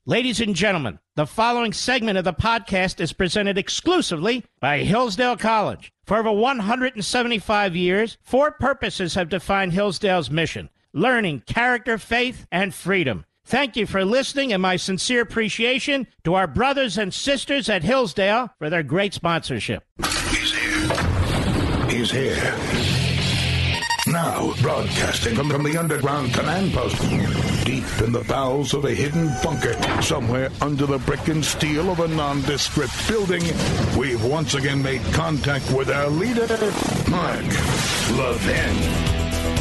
Ladies and gentlemen, the following segment of the podcast is presented exclusively by Hillsdale College. For over 175 years, four purposes have defined Hillsdale's mission: learning, character, faith, and freedom. Thank you for listening, and my sincere appreciation to our brothers and sisters at Hillsdale for their great sponsorship. He's here. He's here. Now, broadcasting from the underground command post, deep in the bowels of a hidden bunker, somewhere under the brick and steel of a nondescript building, we've once again made contact with our leader, Mark Levin.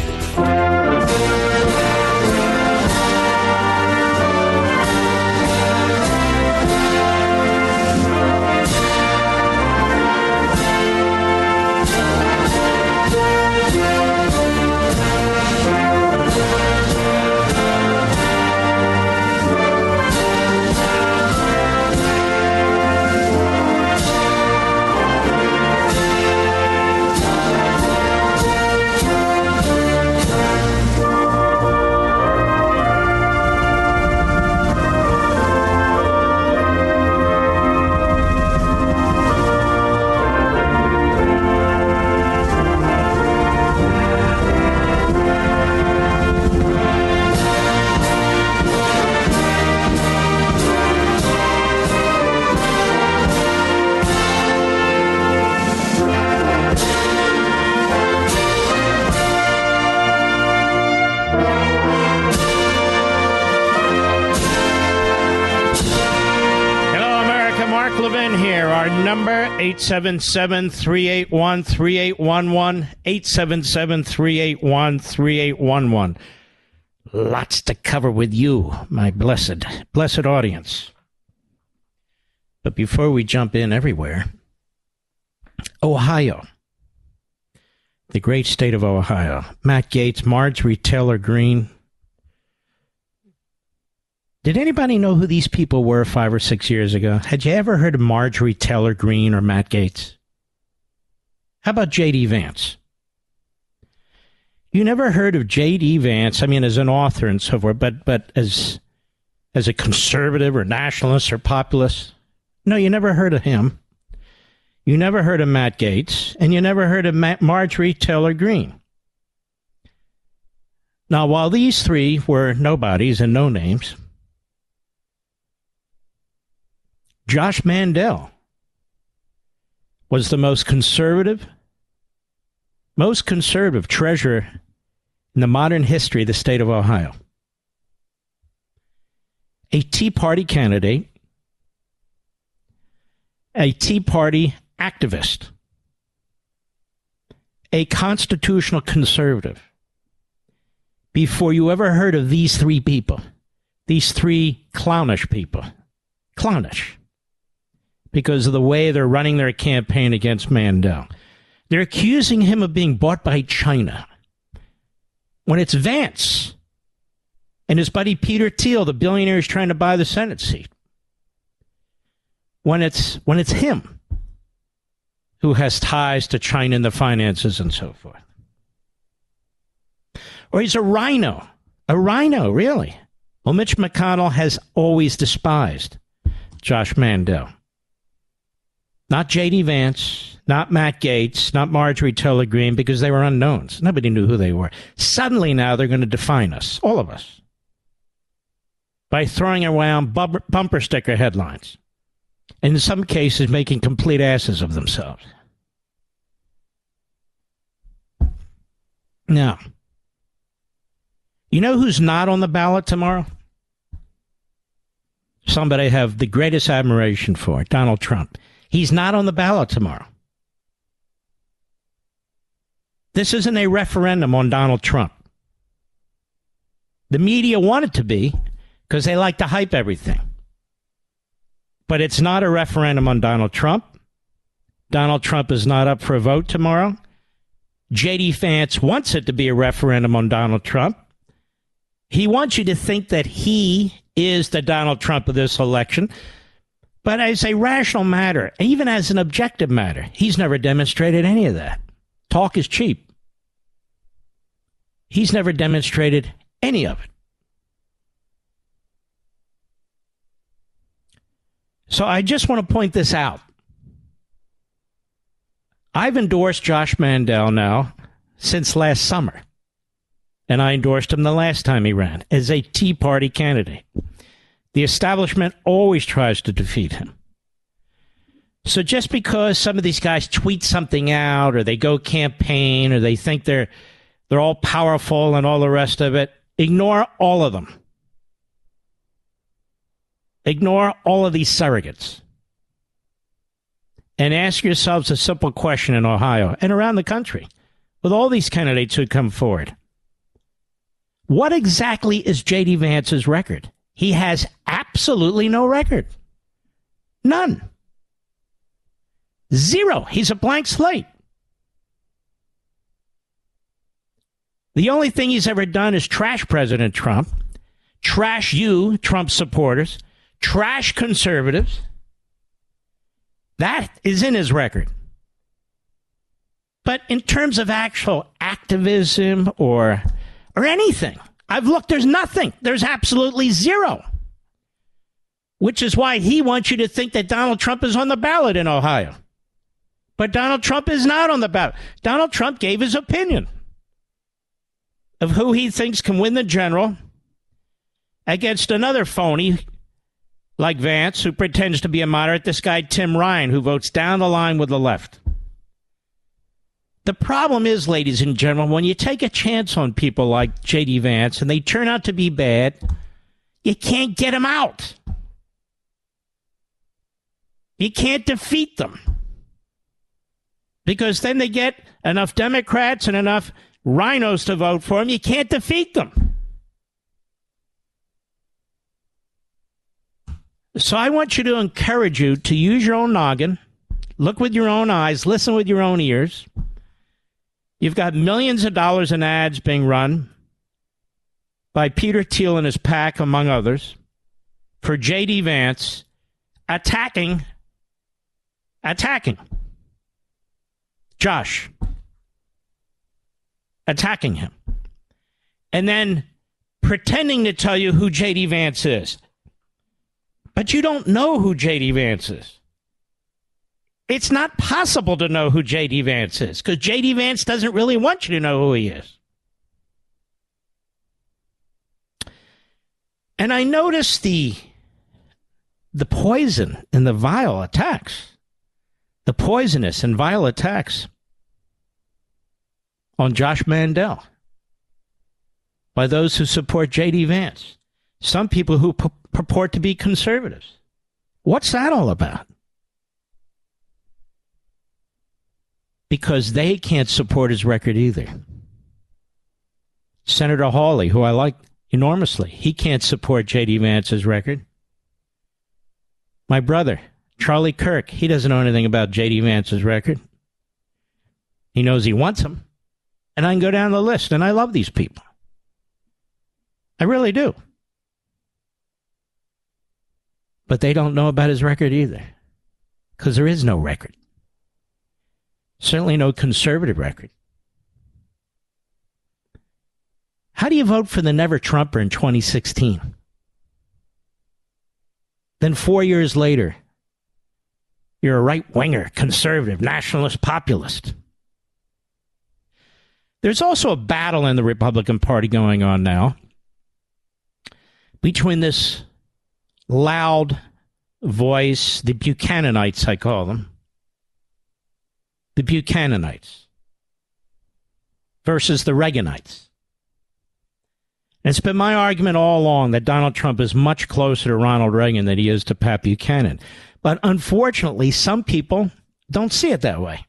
Number 877-381-3811, 877-381-3811. Lots to cover with you, my blessed audience. But before we jump in everywhere, Ohio, the great state of Ohio. Matt Gaetz, Marjorie Taylor Greene. Did anybody know who these people were 5 or 6 years ago? Had you ever heard of Marjorie Taylor Greene or Matt Gaetz? How about J.D. Vance? You never heard of J.D. Vance, I mean, as an author and so forth, but as a conservative or nationalist or populist? No, you never heard of him. You never heard of Matt Gaetz, and you never heard of Marjorie Taylor Greene. Now, while these three were nobodies and no names, Josh Mandel was the most conservative treasurer in the modern history of the state of Ohio. A Tea Party candidate, a Tea Party activist, a constitutional conservative. Before you ever heard of these three people, these three clownish people, clownish, because of the way they're running their campaign against Mandel. They're accusing him of being bought by China, when it's Vance and his buddy Peter Thiel, the billionaire who's trying to buy the Senate seat. When it's him who has ties to China and the finances and so forth. Or he's a rhino, really. Well, Mitch McConnell has always despised Josh Mandel. Not J.D. Vance, not Matt Gaetz, not Marjorie Taylor Greene, because they were unknowns. Nobody knew who they were. Suddenly now they're going to define us, all of us, by throwing around bumper sticker headlines. And in some cases, making complete asses of themselves. Now, you know who's not on the ballot tomorrow? Somebody I have the greatest admiration for, Donald Trump. He's not on the ballot tomorrow. This isn't a referendum on Donald Trump. The media want it to be because they like to hype everything. But it's not a referendum on Donald Trump. Donald Trump is not up for a vote tomorrow. J.D. Vance wants it to be a referendum on Donald Trump. He wants you to think that he is the Donald Trump of this election. But as a rational matter, even as an objective matter, he's never demonstrated any of that. Talk is cheap. He's never demonstrated any of it. So I just want to point this out. I've endorsed Josh Mandel now since last summer. And I endorsed him the last time he ran as a Tea Party candidate. The establishment always tries to defeat him. So just because some of these guys tweet something out or they go campaign or they think they're all powerful and all the rest of it, ignore all of them. Ignore all of these surrogates. And ask yourselves a simple question in Ohio and around the country with all these candidates who come forward. What exactly is J.D. Vance's record? He has absolutely no record. None. Zero. He's a blank slate. The only thing he's ever done is trash President Trump, trash you, Trump supporters, trash conservatives. That is in his record. But in terms of actual activism or anything, I've looked, there's nothing. There's absolutely zero. Which is why he wants you to think that Donald Trump is on the ballot in Ohio. But Donald Trump is not on the ballot. Donald Trump gave his opinion of who he thinks can win the general against another phony like Vance, who pretends to be a moderate, this guy Tim Ryan, who votes down the line with the left. The problem is, ladies and gentlemen, when you take a chance on people like J.D. Vance and they turn out to be bad, you can't get them out. You can't defeat them. Because then they get enough Democrats and enough rhinos to vote for them, you can't defeat them. So I want you to encourage you to use your own noggin, look with your own eyes, listen with your own ears. You've got millions of dollars in ads being run by Peter Thiel and his pack, among others, for J.D. Vance attacking Josh, attacking him, and then pretending to tell you who J.D. Vance is. But you don't know who J.D. Vance is. It's not possible to know who J.D. Vance is because J.D. Vance doesn't really want you to know who he is. And I noticed the poison and the vile attacks, the poisonous and vile attacks on Josh Mandel by those who support J.D. Vance. Some people who purport to be conservatives. What's that all about? Because they can't support his record either. Senator Hawley, who I like enormously, he can't support J.D. Vance's record. My brother, Charlie Kirk, he doesn't know anything about J.D. Vance's record. He knows he wants him. And I can go down the list, and I love these people. I really do. But they don't know about his record either. Because there is no record. Certainly no conservative record. How do you vote for the Never Trumper in 2016? Then 4 years later, you're a right-winger, conservative, nationalist, populist. There's also a battle in the Republican Party going on now between this loud voice, the Buchananites, I call them, the Buchananites versus the Reaganites. And it's been my argument all along that Donald Trump is much closer to Ronald Reagan than he is to Pat Buchanan. But unfortunately, some people don't see it that way.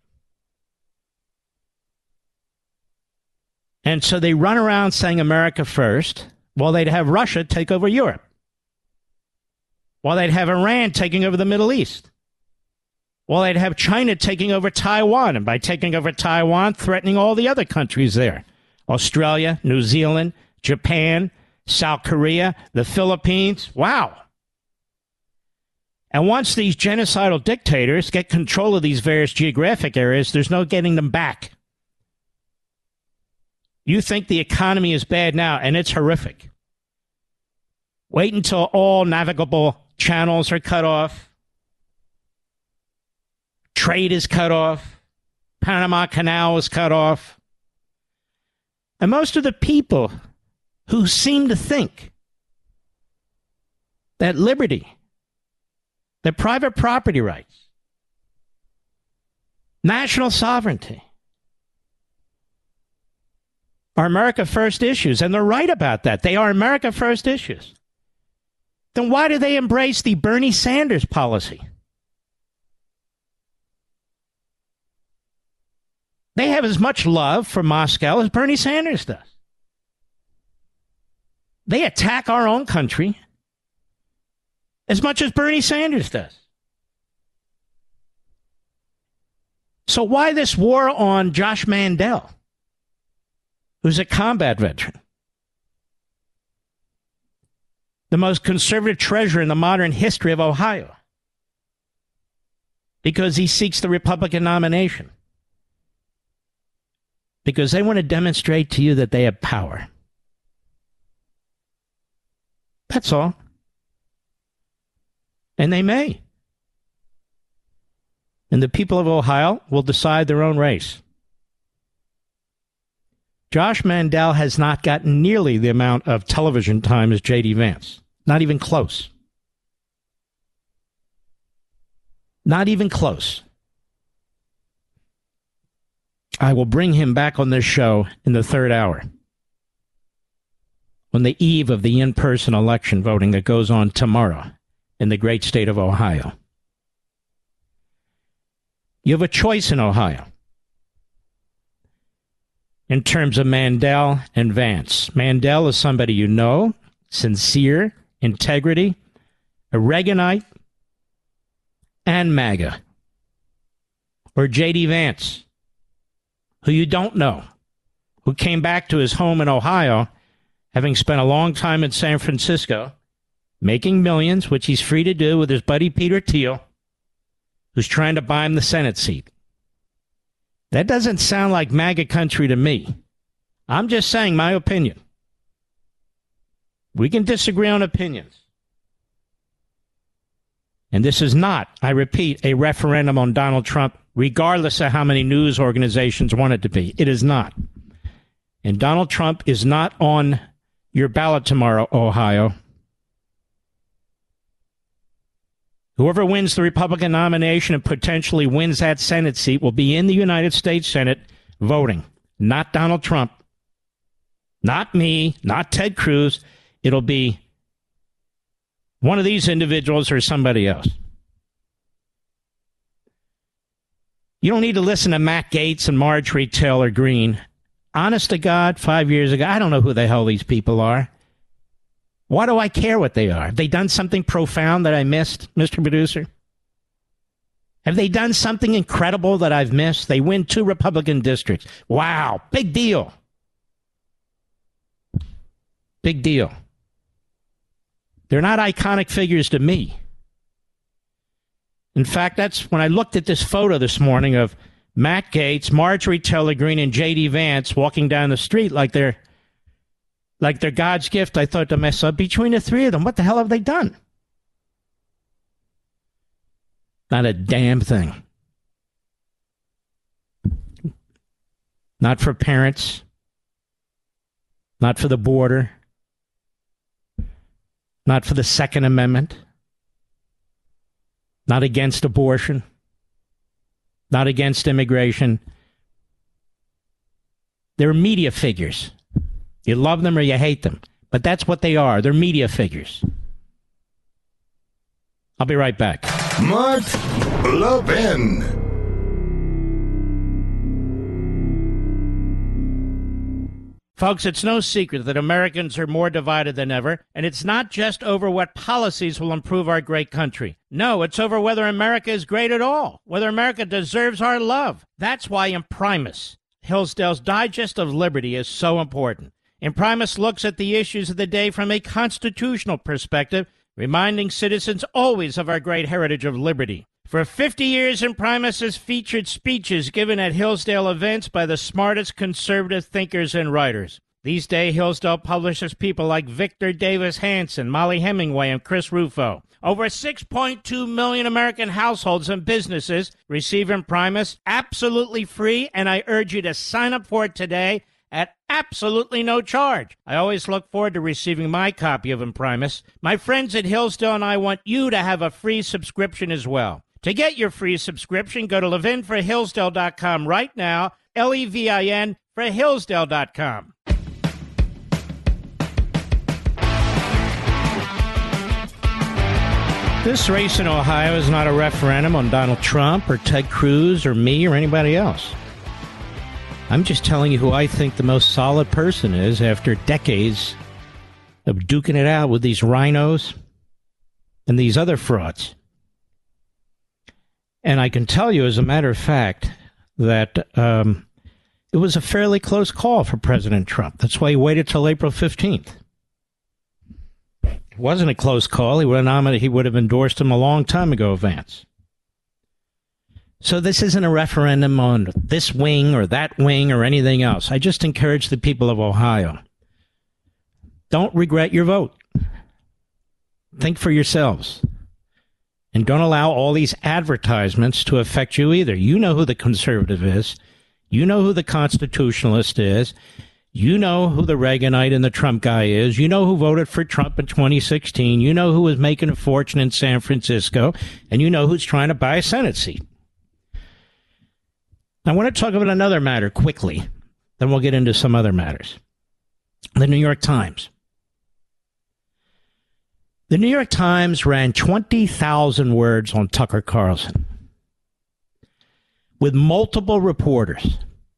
And so they run around saying America first, while they'd have Russia take over Europe, while they'd have Iran taking over the Middle East, while they'd have China taking over Taiwan, and by taking over Taiwan, threatening all the other countries there, Australia, New Zealand, Japan, South Korea, the Philippines. Wow. And once these genocidal dictators get control of these various geographic areas, there's no getting them back. You think the economy is bad now, and it's horrific. Wait until all navigable channels are cut off. Trade is cut off. Panama Canal is cut off. And most of the people who seem to think that liberty, that private property rights, national sovereignty are America First issues, and they're right about that. They are America First issues. Then why do they embrace the Bernie Sanders policy? They have as much love for Moscow as Bernie Sanders does. They attack our own country as much as Bernie Sanders does. So why this war on Josh Mandel, who's a combat veteran, the most conservative treasurer in the modern history of Ohio, because he seeks the Republican nomination? Because they want to demonstrate to you that they have power. That's all. And they may. And the people of Ohio will decide their own race. Josh Mandel has not gotten nearly the amount of television time as J.D. Vance. Not even close. Not even close. I will bring him back on this show in the third hour, on the eve of the in-person election voting that goes on tomorrow in the great state of Ohio. You have a choice in Ohio in terms of Mandel and Vance. Mandel is somebody you know, sincere, integrity, a Reaganite, and MAGA. Or J.D. Vance, who you don't know, who came back to his home in Ohio, having spent a long time in San Francisco, making millions, which he's free to do with his buddy Peter Thiel, who's trying to buy him the Senate seat. That doesn't sound like MAGA country to me. I'm just saying my opinion. We can disagree on opinions. And this is not, I repeat, a referendum on Donald Trump, regardless of how many news organizations want it to be. It is not. And Donald Trump is not on your ballot tomorrow, Ohio. Whoever wins the Republican nomination and potentially wins that Senate seat will be in the United States Senate voting. Not Donald Trump. Not me. Not Ted Cruz. It'll be one of these individuals or somebody else. You don't need to listen to Matt Gaetz and Marjorie Taylor Greene. Honest to God, 5 years ago, I don't know who the hell these people are. Why do I care what they are? Have they done something profound that I missed, Mr. Producer? Have they done something incredible that I've missed? They win 2 Republican districts. Wow, big deal. Big deal. They're not iconic figures to me. In fact, that's when I looked at this photo this morning of Matt Gaetz, Marjorie Taylor Greene, and J.D. Vance walking down the street like they're God's gift. I thought to myself, between the 3 of them, what the hell have they done? Not a damn thing. Not for parents. Not for the border. Not for the Second Amendment. Not against abortion. Not against immigration. They're media figures. You love them or you hate them. But that's what they are. They're media figures. I'll be right back. Mark Levin. Folks, it's no secret that Americans are more divided than ever, and it's not just over what policies will improve our great country. No, it's over whether America is great at all, whether America deserves our love. That's why Imprimis, Hillsdale's Digest of Liberty, is so important. Imprimis looks at the issues of the day from a constitutional perspective, reminding citizens always of our great heritage of liberty. For 50 years, Imprimis has featured speeches given at Hillsdale events by the smartest conservative thinkers and writers. These days, Hillsdale publishes people like Victor Davis Hanson, Molly Hemingway, and Chris Rufo. Over 6.2 million American households and businesses receive Imprimis absolutely free, and I urge you to sign up for it today at absolutely no charge. I always look forward to receiving my copy of Imprimis. My friends at Hillsdale and I want you to have a free subscription as well. To get your free subscription, go to levinforhillsdale.com right now, Levin for Hillsdale.com. This race in Ohio is not a referendum on Donald Trump or Ted Cruz or me or anybody else. I'm just telling you who I think the most solid person is after decades of duking it out with these rhinos and these other frauds. And I can tell you, as a matter of fact, that it was a fairly close call for President Trump. That's why he waited till April 15th. It wasn't a close call. He would have endorsed him a long time ago, Vance. So this isn't a referendum on this wing or that wing or anything else. I just encourage the people of Ohio. Don't regret your vote. Think for yourselves. And don't allow all these advertisements to affect you either. You know who the conservative is. You know who the constitutionalist is. You know who the Reaganite and the Trump guy is. You know who voted for Trump in 2016. You know who was making a fortune in San Francisco. And you know who's trying to buy a Senate seat. I want to talk about another matter quickly. Then we'll get into some other matters. The New York Times. The New York Times ran 20,000 words on Tucker Carlson with multiple reporters.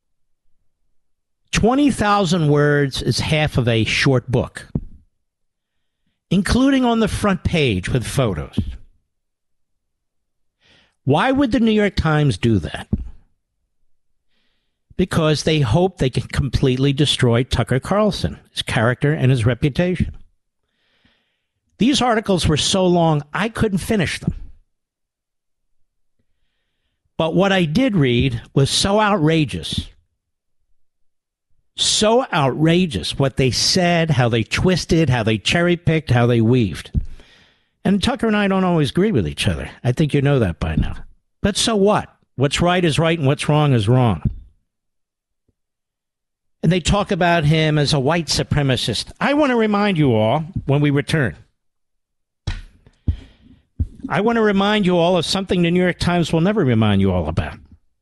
20,000 words is half of a short book, including on the front page with photos. Why would the New York Times do that? Because they hope they can completely destroy Tucker Carlson, his character and his reputation. These articles were so long, I couldn't finish them. But what I did read was so outrageous what they said, how they twisted, how they cherry-picked, how they weaved. And Tucker and I don't always agree with each other. I think you know that by now. But so what? What's right is right and what's wrong is wrong. And they talk about him as a white supremacist. I want to remind you all, when we return, I want to remind you all of something the New York Times will never remind you all about.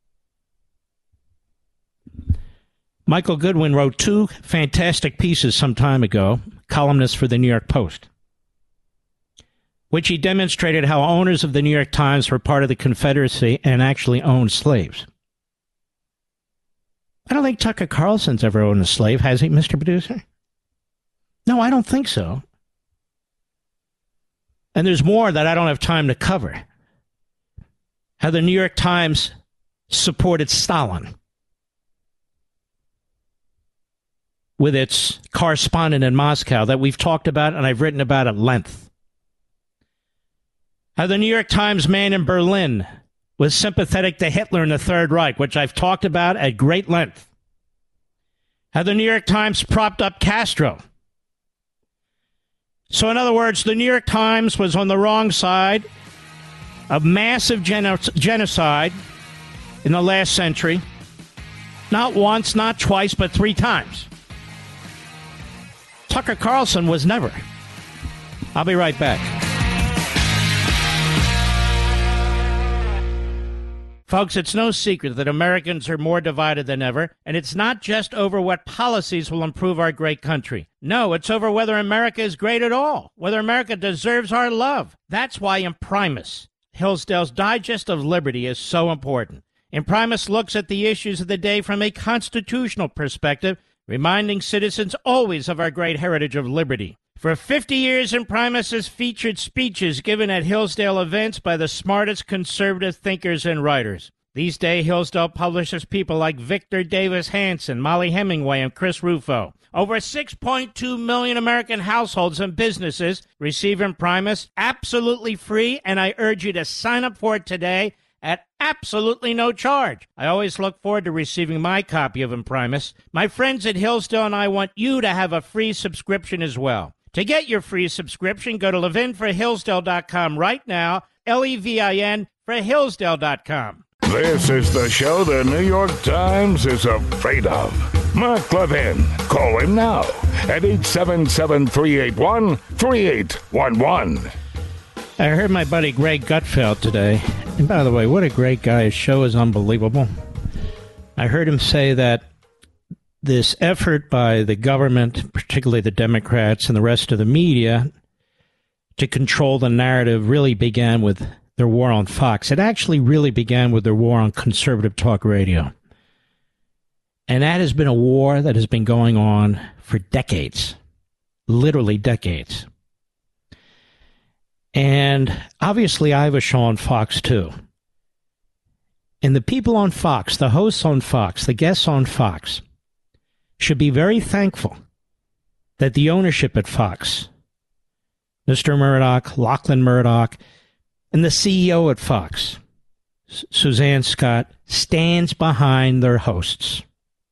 Michael Goodwin wrote two fantastic pieces some time ago, columnist for the New York Post, which he demonstrated how owners of the New York Times were part of the Confederacy and actually owned slaves. I don't think Tucker Carlson's ever owned a slave, has he, Mr. Producer? No, I don't think so. And there's more that I don't have time to cover. How the New York Times supported Stalin with its correspondent in Moscow that we've talked about and I've written about at length. How the New York Times man in Berlin was sympathetic to Hitler and the Third Reich, which I've talked about at great length. How the New York Times propped up Castro. So in other words, the New York Times was on the wrong side of massive genocide in the last century. Not once, not twice, but 3 times. Tucker Carlson was never. I'll be right back. Folks, it's no secret that Americans are more divided than ever, and it's not just over what policies will improve our great country. No, it's over whether America is great at all, whether America deserves our love. That's why Imprimis, Hillsdale's Digest of Liberty, is so important. Imprimis looks at the issues of the day from a constitutional perspective, reminding citizens always of our great heritage of liberty. For 50 years, Imprimis has featured speeches given at Hillsdale events by the smartest conservative thinkers and writers. These days, Hillsdale publishes people like Victor Davis Hanson, Molly Hemingway, and Chris Rufo. Over 6.2 million American households and businesses receive Imprimis absolutely free, and I urge you to sign up for it today at absolutely no charge. I always look forward to receiving my copy of Imprimis. My friends at Hillsdale and I want you to have a free subscription as well. To get your free subscription, go to levinforhillsdale.com right now, Levin for Hillsdale.com. This is the show the New York Times is afraid of. Mark Levin. Call him now at 877-381-3811. I heard my buddy Greg Gutfeld today. And by the way, what a great guy. His show is unbelievable. I heard him say that this effort by the government, particularly the Democrats and the rest of the media, to control the narrative really began with their war on Fox. It actually really began with their war on conservative talk radio. And that has been a war that has been going on for decades, literally decades. And obviously I have a show on Fox too. And the people on Fox, the hosts on Fox, the guests on Fox, should be very thankful that the ownership at Fox, Mr. Murdoch, Lachlan Murdoch, and the CEO at Fox, Suzanne Scott, stands behind their hosts.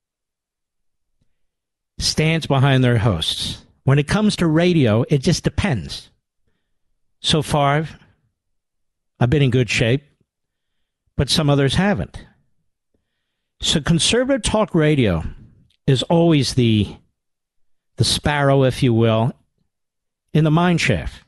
Stands behind their hosts. When it comes to radio, it just depends. So far, I've been in good shape, but some others haven't. So conservative talk radio is always the sparrow, if you will, in the mine shaft.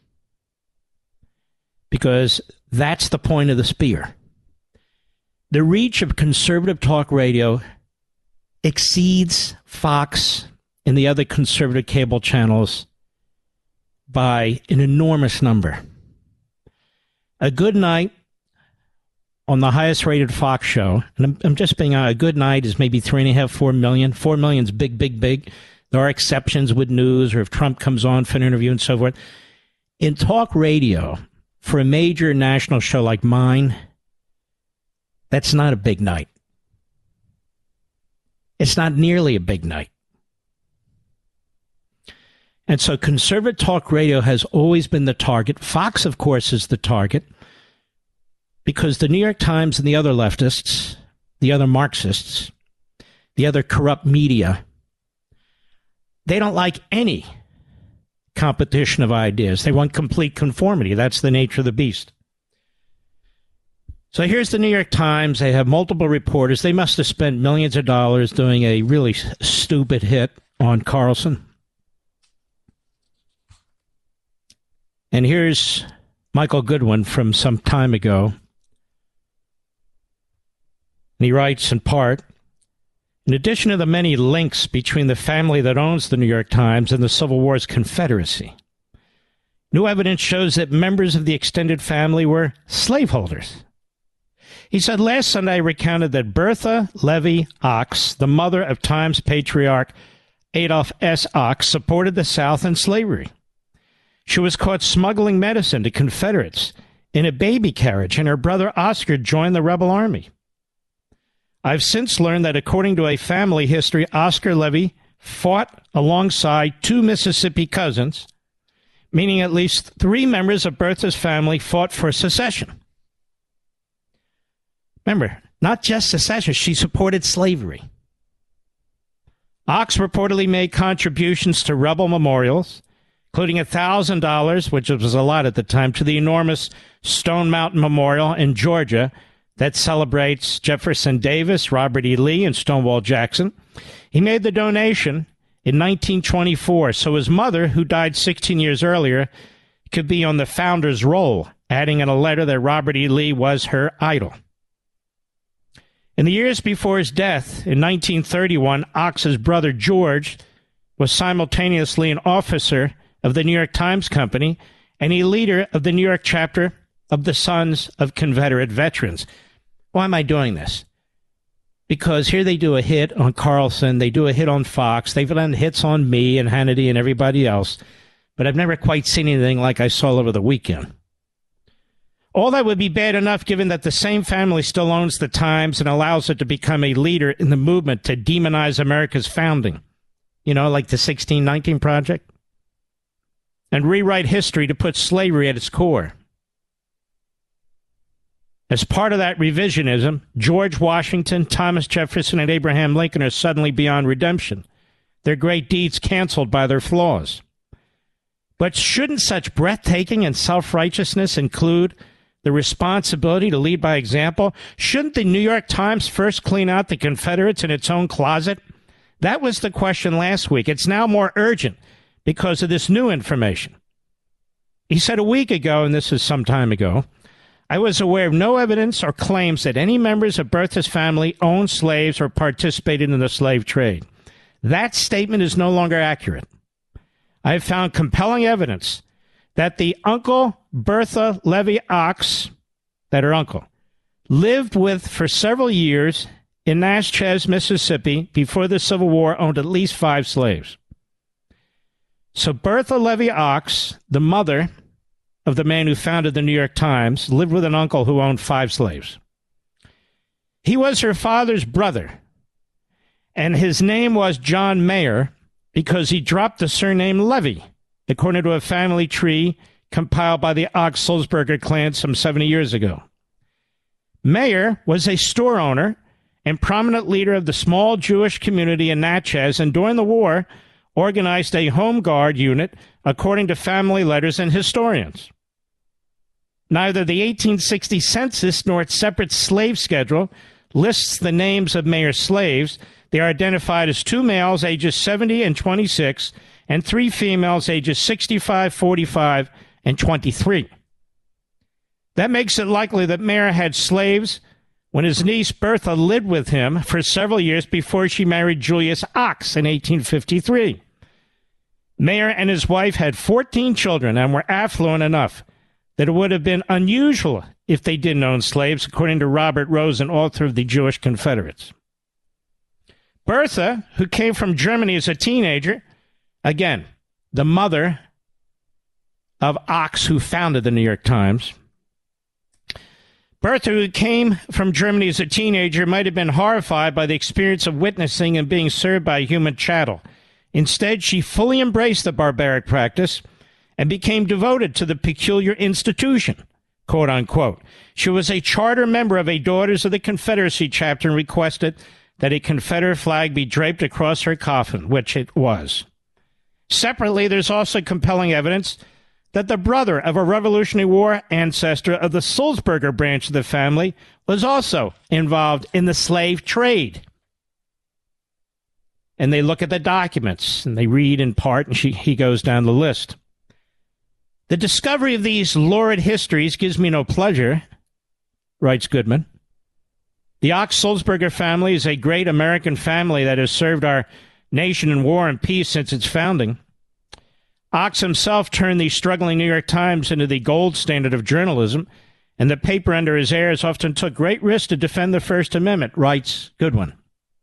Because that's the point of the spear. The reach of conservative talk radio exceeds Fox and the other conservative cable channels by an enormous number. A good night on the highest rated Fox show, and I'm just being a good night is maybe 3.5, 4 million. 4 million's big, big, big. There are exceptions with news or if Trump comes on for an interview and so forth. In talk radio, for a major national show like mine, that's not a big night. It's not nearly a big night. And so conservative talk radio has always been the target. Fox, of course, is the target because the New York Times and the other leftists, the other Marxists, the other corrupt media, they don't like any competition of ideas. They want complete conformity. That's the nature of the beast. So here's the New York Times. They have multiple reporters. They must have spent millions of dollars doing a really stupid hit on Carlson. And here's Michael Goodwin from some time ago. And he writes in part, in addition to the many links between the family that owns the New York Times and the Civil War's Confederacy, new evidence shows that members of the extended family were slaveholders. He said, last Sunday I recounted that Bertha Levy Ox, the mother of Times patriarch Adolph S. Ox, supported the South in slavery. She was caught smuggling medicine to Confederates in a baby carriage, and her brother Oscar joined the rebel army. I've since learned that according to a family history, Oscar Levy fought alongside two Mississippi cousins, meaning at least 3 members of Bertha's family fought for secession. Remember, not just secession, she supported slavery. Ox reportedly made contributions to rebel memorials, including $1,000, which was a lot at the time, to the enormous Stone Mountain Memorial in Georgia that celebrates Jefferson Davis, Robert E. Lee, and Stonewall Jackson. He made the donation in 1924, so his mother, who died 16 years earlier, could be on the founder's roll, adding in a letter that Robert E. Lee was her idol. In the years before his death, in 1931, Ox's brother George was simultaneously an officer of the New York Times Company and a leader of the New York chapter of the Sons of Confederate Veterans. Why am I doing this? Because here they do a hit on Carlson, they do a hit on Fox, they've done hits on me and Hannity and everybody else, but I've never quite seen anything like I saw over the weekend. All that would be bad enough given that the same family still owns the Times and allows it to become a leader in the movement to demonize America's founding. You know, like the 1619 Project. And rewrite history to put slavery at its core. As part of that revisionism, George Washington, Thomas Jefferson, and Abraham Lincoln are suddenly beyond redemption, their great deeds canceled by their flaws. But shouldn't such breathtaking and self-righteousness include the responsibility to lead by example? Shouldn't the New York Times first clean out the Confederates in its own closet? That was the question last week. It's now more urgent because of this new information. He said a week ago, and this is some time ago, I was aware of no evidence or claims that any members of Bertha's family owned slaves or participated in the slave trade. That statement is no longer accurate. I have found compelling evidence that the uncle Bertha Levy Ox, that her uncle, lived with for several years in Natchez, Mississippi, before the Civil War, owned at least 5 slaves. So Bertha Levy Ox, the mother of the man who founded the New York Times, lived with an uncle who owned 5 slaves. He was her father's brother, and his name was John Mayer because he dropped the surname Levy, according to a family tree compiled by the Ox-Sulzberger clan some 70 years ago. Mayer was a store owner and prominent leader of the small Jewish community in Natchez, and during the war organized a home guard unit, according to family letters and historians. Neither the 1860 census nor its separate slave schedule lists the names of Mayer's slaves. They are identified as 2 males ages 70 and 26 and 3 females ages 65, 45, and 23. That makes it likely that Mayer had slaves when his niece Bertha lived with him for several years before she married Julius Ox in 1853. Mayer and his wife had 14 children and were affluent enough that it would have been unusual if they didn't own slaves, according to Robert Rosen, author of the Jewish Confederates. Bertha, who came from Germany as a teenager, again, the mother of Ox, who founded the New York Times. Bertha, who came from Germany as a teenager, might have been horrified by the experience of witnessing and being served by human chattel. Instead, she fully embraced the barbaric practice and became devoted to the peculiar institution, quote unquote. She was a charter member of a Daughters of the Confederacy chapter and requested that a Confederate flag be draped across her coffin, which it was. Separately, there's also compelling evidence that the brother of a Revolutionary War ancestor of the Sulzberger branch of the family was also involved in the slave trade. And they look at the documents, and they read in part, and he goes down the list. The discovery of these lurid histories gives me no pleasure, writes Goodman. The Ox-Sulzberger family is a great American family that has served our nation in war and peace since its founding. Ox himself turned the struggling New York Times into the gold standard of journalism, and the paper under his heirs often took great risks to defend the First Amendment, writes Goodwin.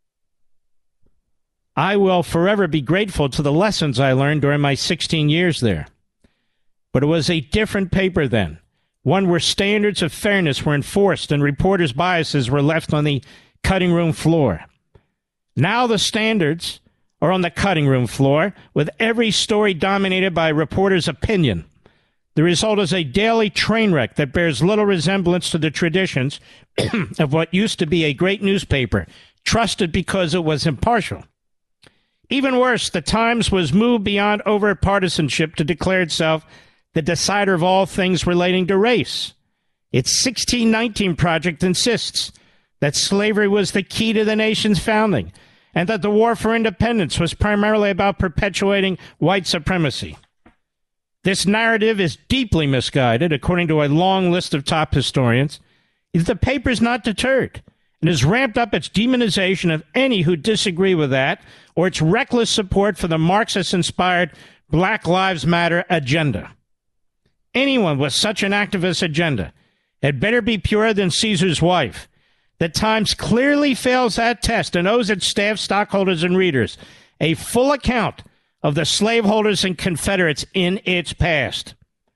I will forever be grateful to the lessons I learned during my 16 years there. But it was a different paper then, one where standards of fairness were enforced and reporters' biases were left on the cutting room floor. Now the standards are on the cutting room floor, with every story dominated by a reporter's opinion. The result is a daily train wreck that bears little resemblance to the traditions of what used to be a great newspaper, trusted because it was impartial. Even worse, the Times was moved beyond overt partisanship to declare itself the decider of all things relating to race. Its 1619 Project insists that slavery was the key to the nation's founding, and that the war for independence was primarily about perpetuating white supremacy. This narrative is deeply misguided, according to a long list of top historians. If the paper is not deterred and has ramped up its demonization of any who disagree with that, or its reckless support for the Marxist-inspired Black Lives Matter agenda. Anyone with such an activist agenda had better be purer than Caesar's wife. The Times clearly fails that test and owes its staff, stockholders, and readers a full account of the slaveholders and Confederates in its past.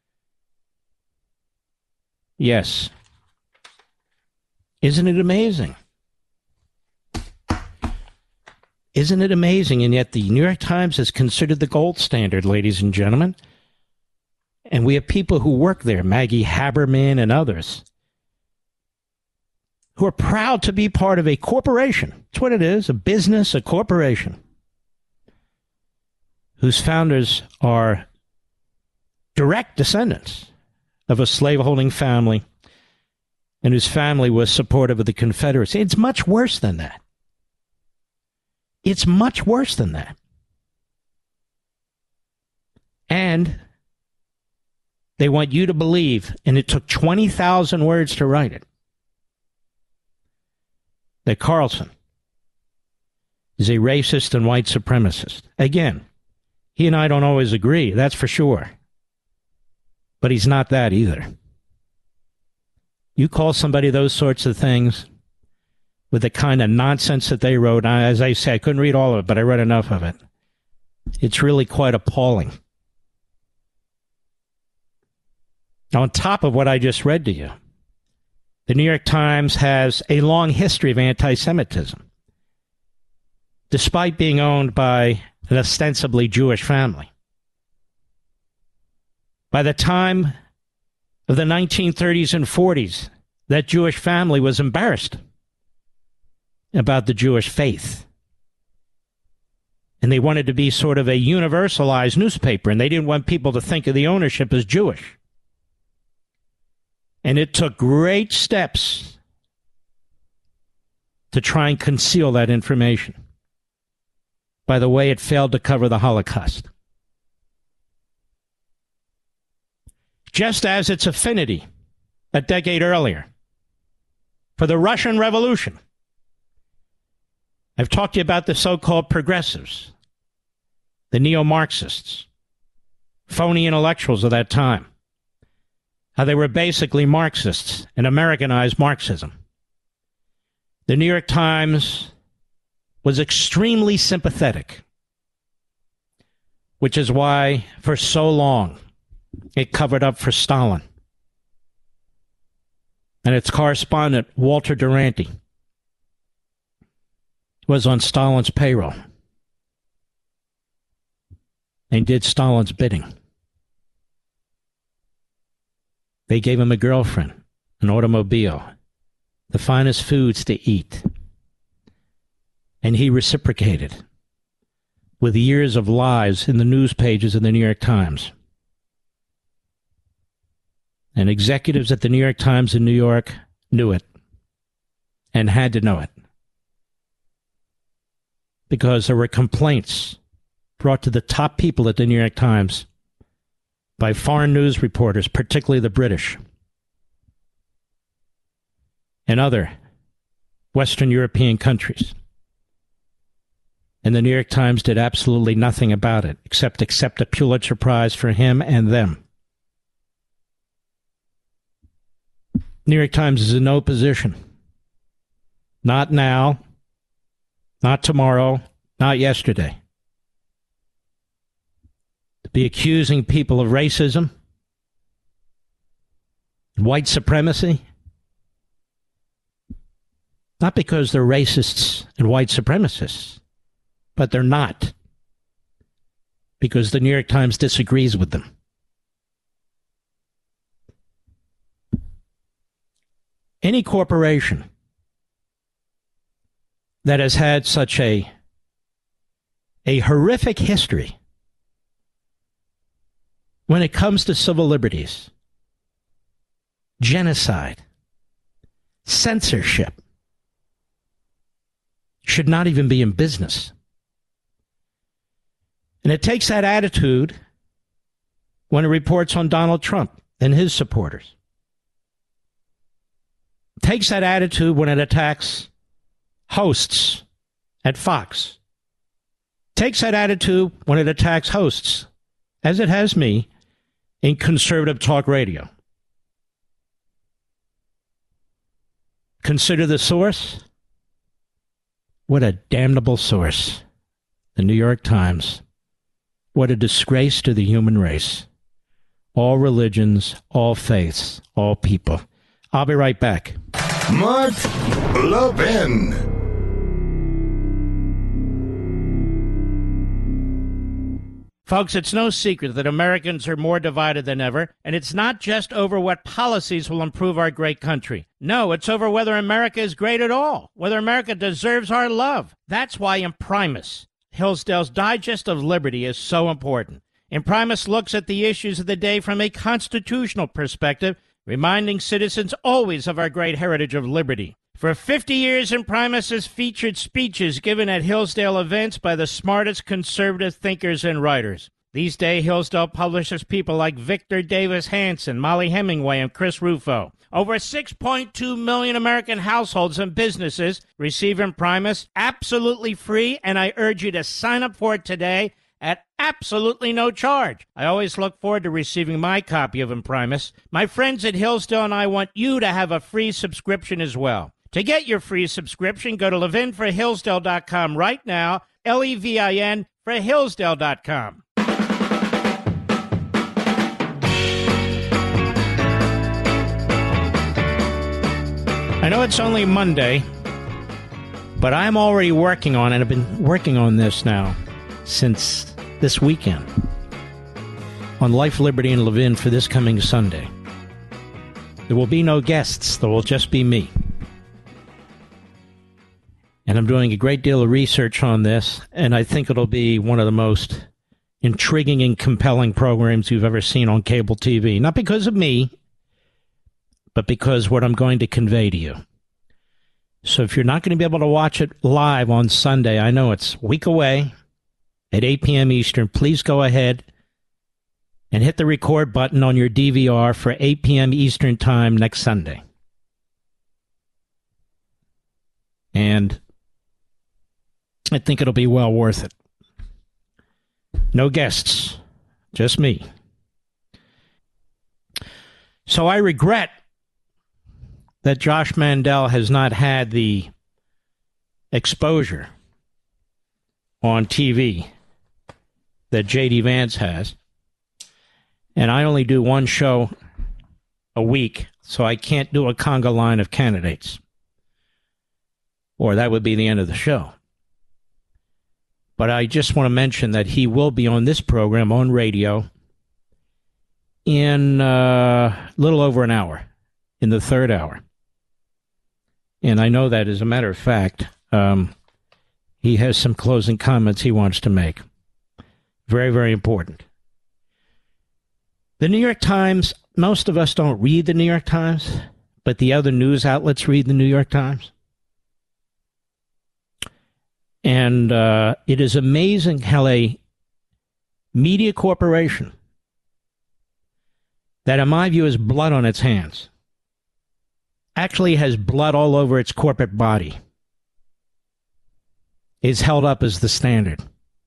Yes. Isn't it amazing? Isn't it amazing? And yet the New York Times is considered the gold standard, ladies and gentlemen. And we have people who work there, Maggie Haberman and others, who are proud to be part of a corporation. That's what it is, a business, a corporation, whose founders are direct descendants of a slaveholding family and whose family was supportive of the Confederacy. It's much worse than that. It's much worse than that. And they want you to believe, and it took 20,000 words to write it, that Carlson is a racist and white supremacist. Again, he and I don't always agree, that's for sure. But he's not that either. You call somebody those sorts of things with the kind of nonsense that they wrote. As I say, I couldn't read all of it, but I read enough of it. It's really quite appalling. On top of what I just read to you, the New York Times has a long history of anti-Semitism, despite being owned by an ostensibly Jewish family. By the time of the 1930s and 40s, that Jewish family was embarrassed about the Jewish faith. And they wanted to be sort of a universalized newspaper, and they didn't want people to think of the ownership as Jewish. And it took great steps to try and conceal that information. By the way, it failed to cover the Holocaust. Just as its affinity a decade earlier for the Russian Revolution. I've talked to you about the so-called progressives, the neo-Marxists, phony intellectuals of that time, how they were basically Marxists and Americanized Marxism. The New York Times was extremely sympathetic, which is why for so long it covered up for Stalin. And its correspondent, Walter Duranty, was on Stalin's payroll and did Stalin's bidding. They gave him a girlfriend, an automobile, the finest foods to eat. And he reciprocated with years of lies in the news pages of the New York Times. And executives at the New York Times in New York knew it and had to know it, because there were complaints brought to the top people at the New York Times by foreign news reporters, particularly the British and other Western European countries. And the New York Times did absolutely nothing about it except accept a Pulitzer Prize for him and them. New York Times is in no position. Not now, not tomorrow, not yesterday, to be accusing people of racism, white supremacy, not because they're racists and white supremacists, but they're not, because the New York Times disagrees with them. Any corporation that has had such a horrific history when it comes to civil liberties, genocide, censorship, should not even be in business. And it takes that attitude when it reports on Donald Trump and his supporters. It takes that attitude when it attacks hosts at Fox. It takes that attitude when it attacks hosts, as it has me, in conservative talk radio. Consider the source. What a damnable source. The New York Times. What a disgrace to the human race. All religions, all faiths, all people. I'll be right back. Mark Levin. Folks, it's no secret that Americans are more divided than ever, and it's not just over what policies will improve our great country. No, it's over whether America is great at all, whether America deserves our love. That's why Imprimis, Hillsdale's Digest of Liberty, is so important. Imprimis looks at the issues of the day from a constitutional perspective, reminding citizens always of our great heritage of liberty. For 50 years, Imprimis has featured speeches given at Hillsdale events by the smartest conservative thinkers and writers. These days, Hillsdale publishes people like Victor Davis Hanson, Molly Hemingway, and Chris Rufo. Over 6.2 million American households and businesses receive Imprimis absolutely free, and I urge you to sign up for it today at absolutely no charge. I always look forward to receiving my copy of Imprimis. My friends at Hillsdale and I want you to have a free subscription as well. To get your free subscription, go to levinforhillsdale.com right now, Levin for Hillsdale.com. I know it's only Monday, but I'm already working on it. I've been working on this now since this weekend on Life, Liberty, and Levin for this coming Sunday. There will be no guests. There will just be me. And I'm doing a great deal of research on this, and I think it'll be one of the most intriguing and compelling programs you've ever seen on cable TV. Not because of me, but because what I'm going to convey to you. So if you're not going to be able to watch it live on Sunday, I know it's a week away at 8 p.m. Eastern. Please go ahead and hit the record button on your DVR for 8 p.m. Eastern Time next Sunday. And I think it'll be well worth it. No guests, just me. So I regret that Josh Mandel has not had the exposure on TV that J.D. Vance has. And I only do one show a week, so I can't do a conga line of candidates. Or that would be the end of the show. But I just want to mention that he will be on this program on radio in a little over an hour, in the third hour. And I know that, as a matter of fact, he has some closing comments he wants to make. Very, very important. The New York Times, most of us don't read the New York Times, but the other news outlets read the New York Times. And it is amazing how a media corporation that, in my view, has blood on its hands, actually has blood all over its corporate body, is held up as the standard.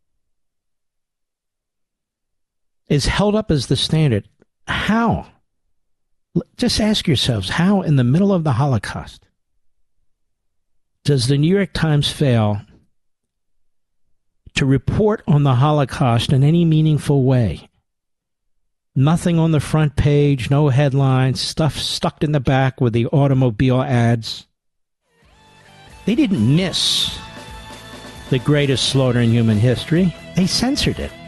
Is held up as the standard. How? Just ask yourselves, how in the middle of the Holocaust does the New York Times fail to report on the Holocaust in any meaningful way? Nothing on the front page, no headlines, stuff stuck in the back with the automobile ads. They didn't miss the greatest slaughter in human history. They censored it.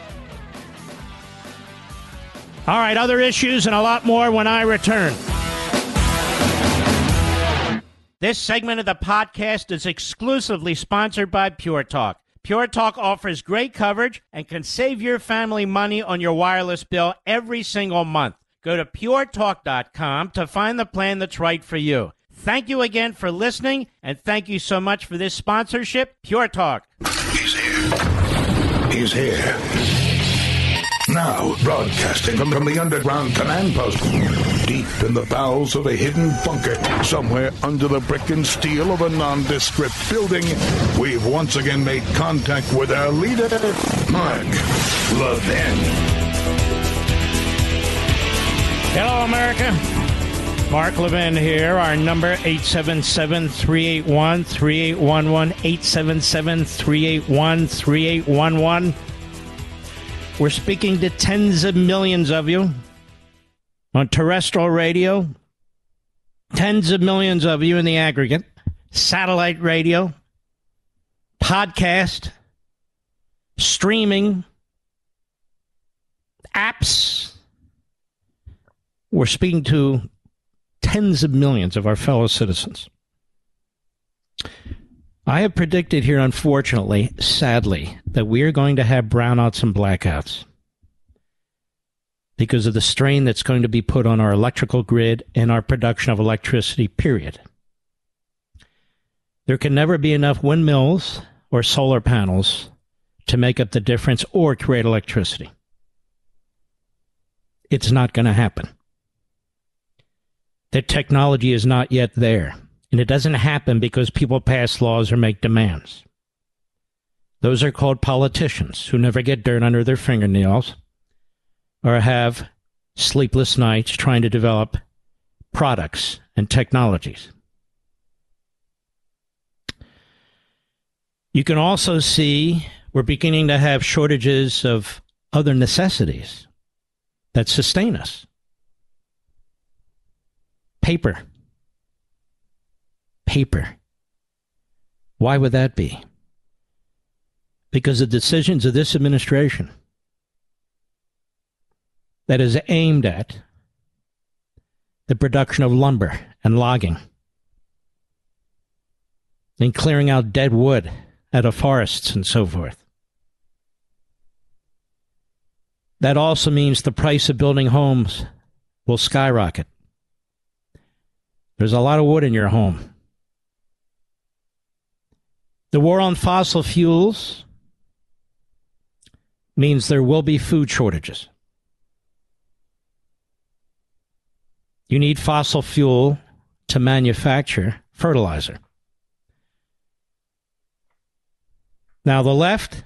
All right, other issues and a lot more when I return. This segment of the podcast is exclusively sponsored by Pure Talk. Pure Talk offers great coverage and can save your family money on your wireless bill every single month. Go to puretalk.com to find the plan that's right for you. Thank you again for listening, and thank you so much for this sponsorship, Pure Talk. He's here. He's here. Now, broadcasting from the underground command post, deep in the bowels of a hidden bunker, somewhere under the brick and steel of a nondescript building, we've once again made contact with our leader, Mark Levin. Hello, America. Mark Levin here. Our number, 877-381-3811, 877-381-3811. We're speaking to tens of millions of you on terrestrial radio, tens of millions of you in the aggregate, satellite radio, podcast, streaming, apps. We're speaking to tens of millions of our fellow citizens. I have predicted here, unfortunately, sadly, that we are going to have brownouts and blackouts because of the strain that's going to be put on our electrical grid and our production of electricity, period. There can never be enough windmills or solar panels to make up the difference or create electricity. It's not going to happen. The technology is not yet there. And it doesn't happen because people pass laws or make demands. Those are called politicians who never get dirt under their fingernails or have sleepless nights trying to develop products and technologies. You can also see we're beginning to have shortages of other necessities that sustain us. Paper. Why would that be? Because the decisions of this administration that is aimed at the production of lumber and logging and clearing out dead wood out of forests and so forth. That also means the price of building homes will skyrocket. There's a lot of wood in your home. The war on fossil fuels means there will be food shortages. You need fossil fuel to manufacture fertilizer. Now, the left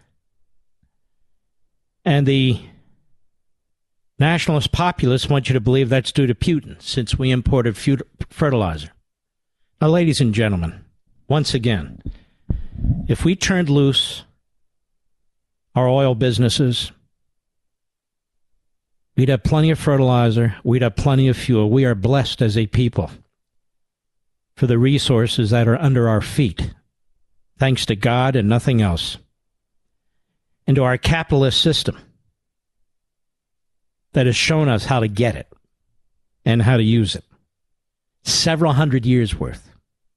and the nationalist populists want you to believe that's due to Putin, since we imported fertilizer. Now, ladies and gentlemen, once again, if we turned loose our oil businesses, we'd have plenty of fertilizer, we'd have plenty of fuel. We are blessed as a people for the resources that are under our feet, thanks to God and nothing else, and to our capitalist system that has shown us how to get it and how to use it. Several hundred years worth.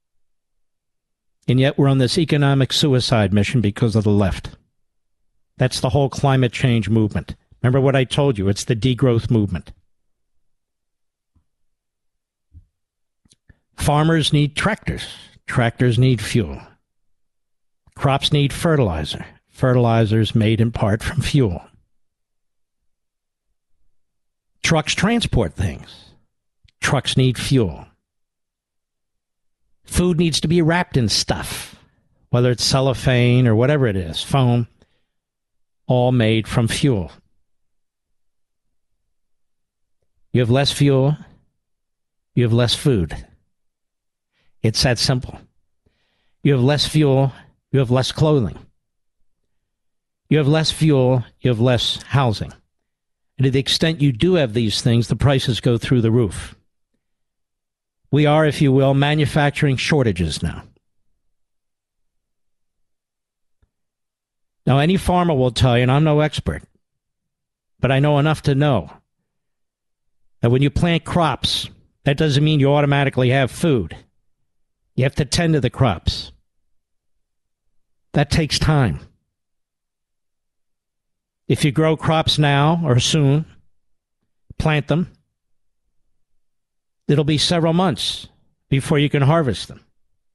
And yet we're on this economic suicide mission because of the left. That's the whole climate change movement. Remember what I told you? It's the degrowth movement. Farmers need tractors. Tractors need fuel. Crops need fertilizer. Fertilizer is made in part from fuel. Trucks transport things. Trucks need fuel. Food needs to be wrapped in stuff, whether it's cellophane or whatever it is, foam, all made from fuel. You have less fuel, you have less food. It's that simple. You have less fuel, you have less clothing. You have less fuel, you have less housing. And to the extent you do have these things, the prices go through the roof. We are, if you will, manufacturing shortages now. Now, any farmer will tell you, and I'm no expert, but I know enough to know that when you plant crops, that doesn't mean you automatically have food. You have to tend to the crops. That takes time. If you grow crops now or soon, plant them, it'll be several months before you can harvest them.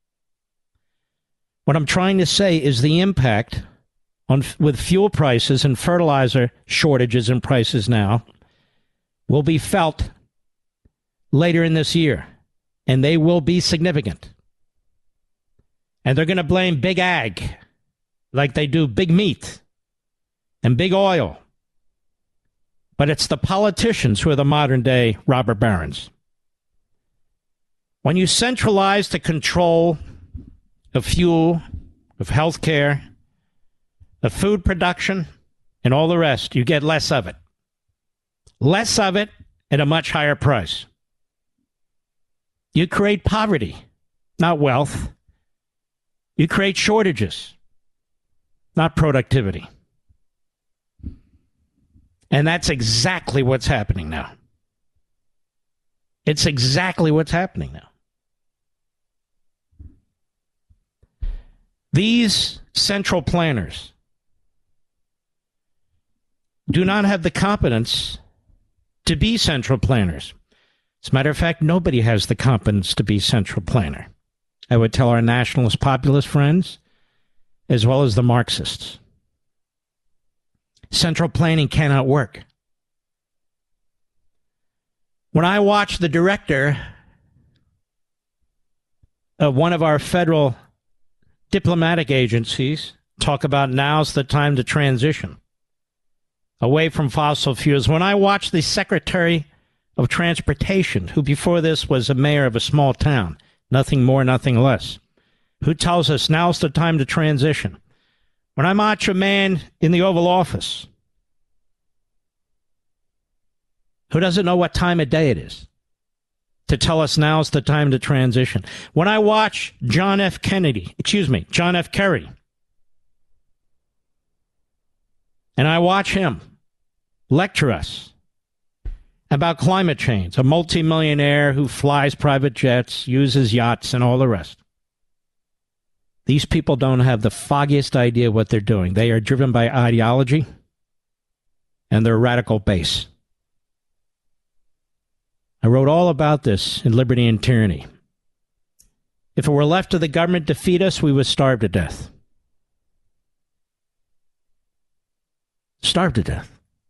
What I'm trying to say is the impact with fuel prices and fertilizer shortages and prices now will be felt later in this year, and they will be significant. And they're going to blame big ag like they do big meat and big oil. But it's the politicians who are the modern day robber barons. When you centralize the control of fuel, of health care, of food production, and all the rest, you get less of it. Less of it at a much higher price. You create poverty, not wealth. You create shortages, not productivity. And that's exactly what's happening now. It's exactly what's happening now. These central planners do not have the competence to be central planners. As a matter of fact, nobody has the competence to be central planner. I would tell our nationalist populist friends, as well as the Marxists. Central planning cannot work. When I watch the director of one of our federal diplomatic agencies talk about now's the time to transition away from fossil fuels, when I watch the Secretary of Transportation, who before this was a mayor of a small town, nothing more, nothing less, who tells us now's the time to transition. When I watch a man in the Oval Office who doesn't know what time of day it is to tell us now's the time to transition. When I watch John F. Kerry, and I watch him lecture us about climate change, a multimillionaire who flies private jets, uses yachts, and all the rest. These people don't have the foggiest idea what they're doing. They are driven by ideology and their radical base. I wrote all about this in Liberty and Tyranny. If it were left to the government to feed us, we would starve to death. Starve to death.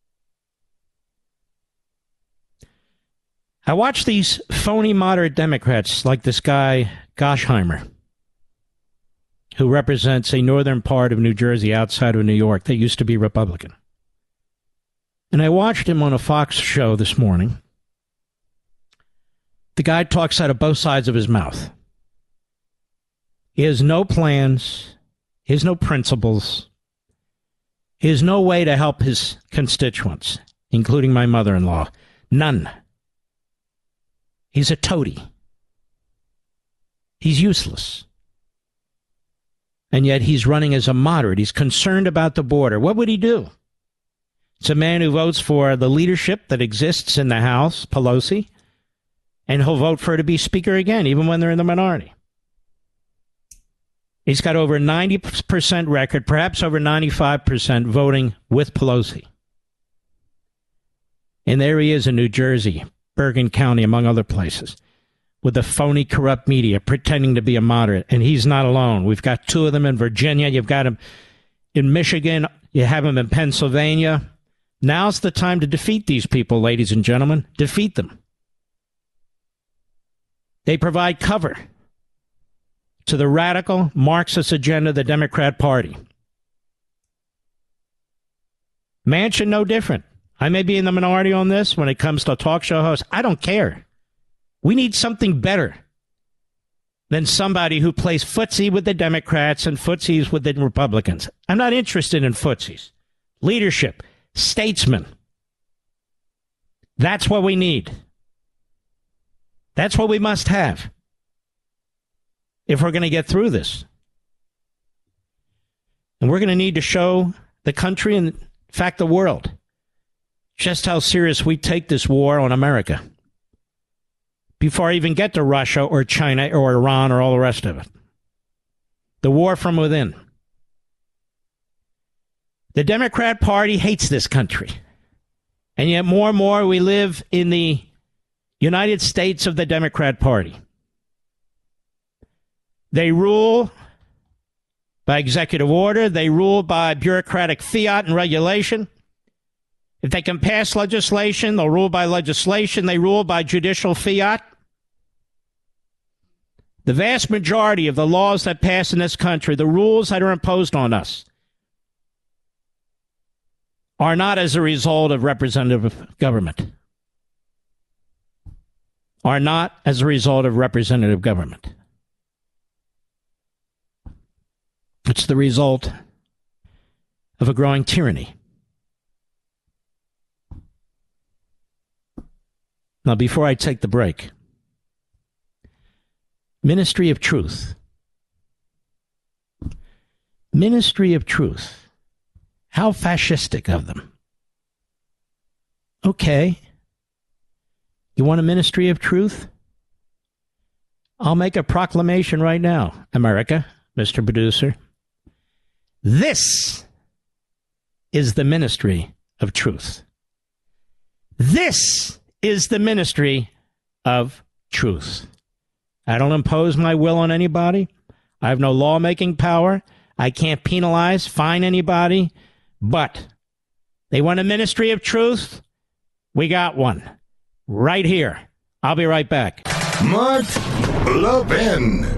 I watch these phony moderate Democrats like this guy, Gostheimer, who represents a northern part of New Jersey outside of New York that used to be Republican. And I watched him on a Fox show this morning. The guy talks out of both sides of his mouth. He has no plans. He has no principles. He has no way to help his constituents, including my mother-in-law. None. He's a toady. He's useless. And yet he's running as a moderate. He's concerned about the border. What would he do? It's a man who votes for the leadership that exists in the House, Pelosi, and he'll vote for her to be Speaker again, even when they're in the minority. He's got over 90% record, perhaps over 95% voting with Pelosi. And there he is in New Jersey, Bergen County, among other places, with the phony, corrupt media pretending to be a moderate. And he's not alone. We've got two of them in Virginia. You've got him in Michigan. You have him in Pennsylvania. Now's the time to defeat these people, ladies and gentlemen. Defeat them. They provide cover to the radical Marxist agenda of the Democrat Party. Manchin, no different. I may be in the minority on this when it comes to talk show hosts. I don't care. We need something better than somebody who plays footsie with the Democrats and footsies with the Republicans. I'm not interested in footsies. Leadership, statesmen. That's what we need. That's what we must have if we're going to get through this. And we're going to need to show the country and, in fact, the world just how serious we take this war on America before I even get to Russia or China or Iran or all the rest of it. The war from within. The Democrat Party hates this country. And yet more and more we live in the United States of the Democrat Party. They rule by executive order. They rule by bureaucratic fiat and regulation. If they can pass legislation, they'll rule by legislation. They rule by judicial fiat. The vast majority of the laws that pass in this country, the rules that are imposed on us, are not as a result of representative government. Are not as a result of representative government. It's the result of a growing tyranny. Now, before I take the break, Ministry of Truth. Ministry of Truth. How fascistic of them. Okay. You want a ministry of truth? I'll make a proclamation right now, America, Mr. Producer. This is the ministry of truth. This is the ministry of truth. I don't impose my will on anybody. I have no lawmaking power. I can't penalize, fine anybody. But they want a ministry of truth? We got one. Right here. I'll be right back. Mark Levin.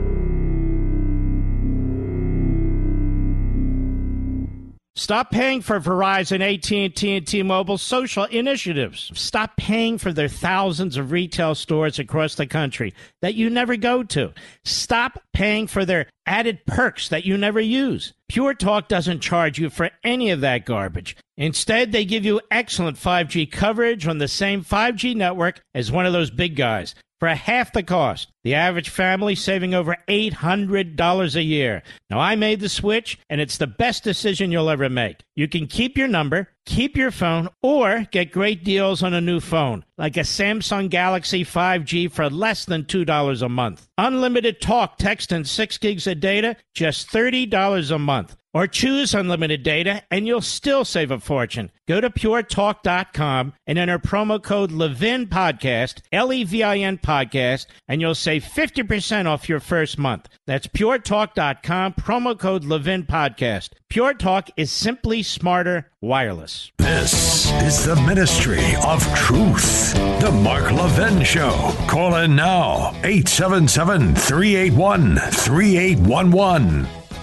Stop paying for Verizon, AT&T, and T-Mobile social initiatives. Stop paying for their thousands of retail stores across the country that you never go to. Stop paying for their added perks that you never use. Pure Talk doesn't charge you for any of that garbage. Instead, they give you excellent 5G coverage on the same 5G network as one of those big guys for half the cost. The average family saving over $800 a year. Now, I made the switch, and it's the best decision you'll ever make. You can keep your number, keep your phone, or get great deals on a new phone, like a Samsung Galaxy 5G for less than $2 a month. Unlimited talk, text, and 6 gigs of data, just $30 a month. Or choose unlimited data, and you'll still save a fortune. Go to puretalk.com and enter promo code Levin Podcast, Levin Podcast, and you'll save 50% off your first month. That's puretalk.com, promo code Levin Podcast. Pure Talk is simply smarter wireless. This is the ministry of truth. The Mark Levin Show. Call in now, 877-381-3811.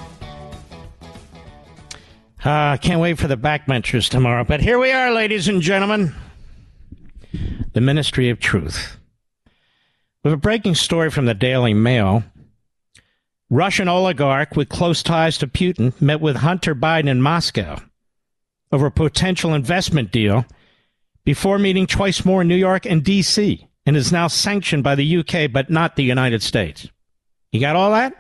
Can't wait for the backbenchers tomorrow. But here we are, ladies and gentlemen. The Ministry of Truth. We have a breaking story from the Daily Mail. Russian oligarch with close ties to Putin met with Hunter Biden in Moscow over a potential investment deal before meeting twice more in New York and D.C. and is now sanctioned by the UK but not the United States. You got all that?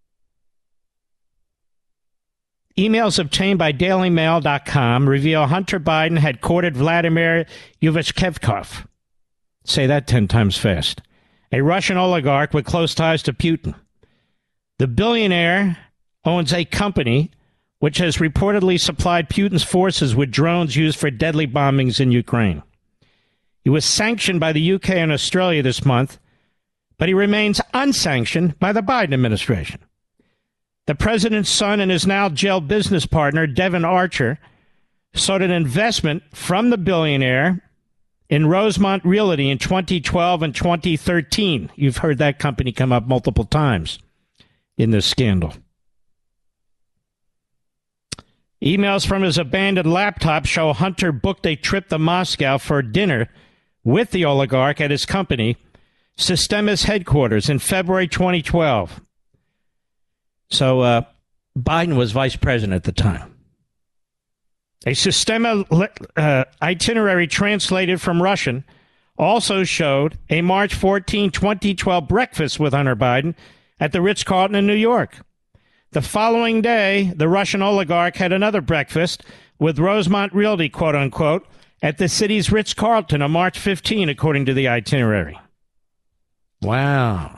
Emails obtained by DailyMail.com reveal Hunter Biden had courted Vladimir Yuvashkevkov. Say that 10 times fast. A Russian oligarch with close ties to Putin. The billionaire owns a company which has reportedly supplied Putin's forces with drones used for deadly bombings in Ukraine. He was sanctioned by the UK and Australia this month, but he remains unsanctioned by the Biden administration. The president's son and his now jailed business partner, Devon Archer, sought an investment from the billionaire in Rosemont Realty in 2012 and 2013. You've heard that company come up multiple times in this scandal. Emails from his abandoned laptop show Hunter booked a trip to Moscow for dinner with the oligarch at his company, Sistemas headquarters, in February 2012. So Biden was vice president at the time. A Sistema itinerary translated from Russian also showed a March 14, 2012 breakfast with Hunter Biden at the Ritz-Carlton in New York. The following day, the Russian oligarch had another breakfast with Rosemont Realty, quote-unquote, at the city's Ritz-Carlton on March 15, according to the itinerary. Wow.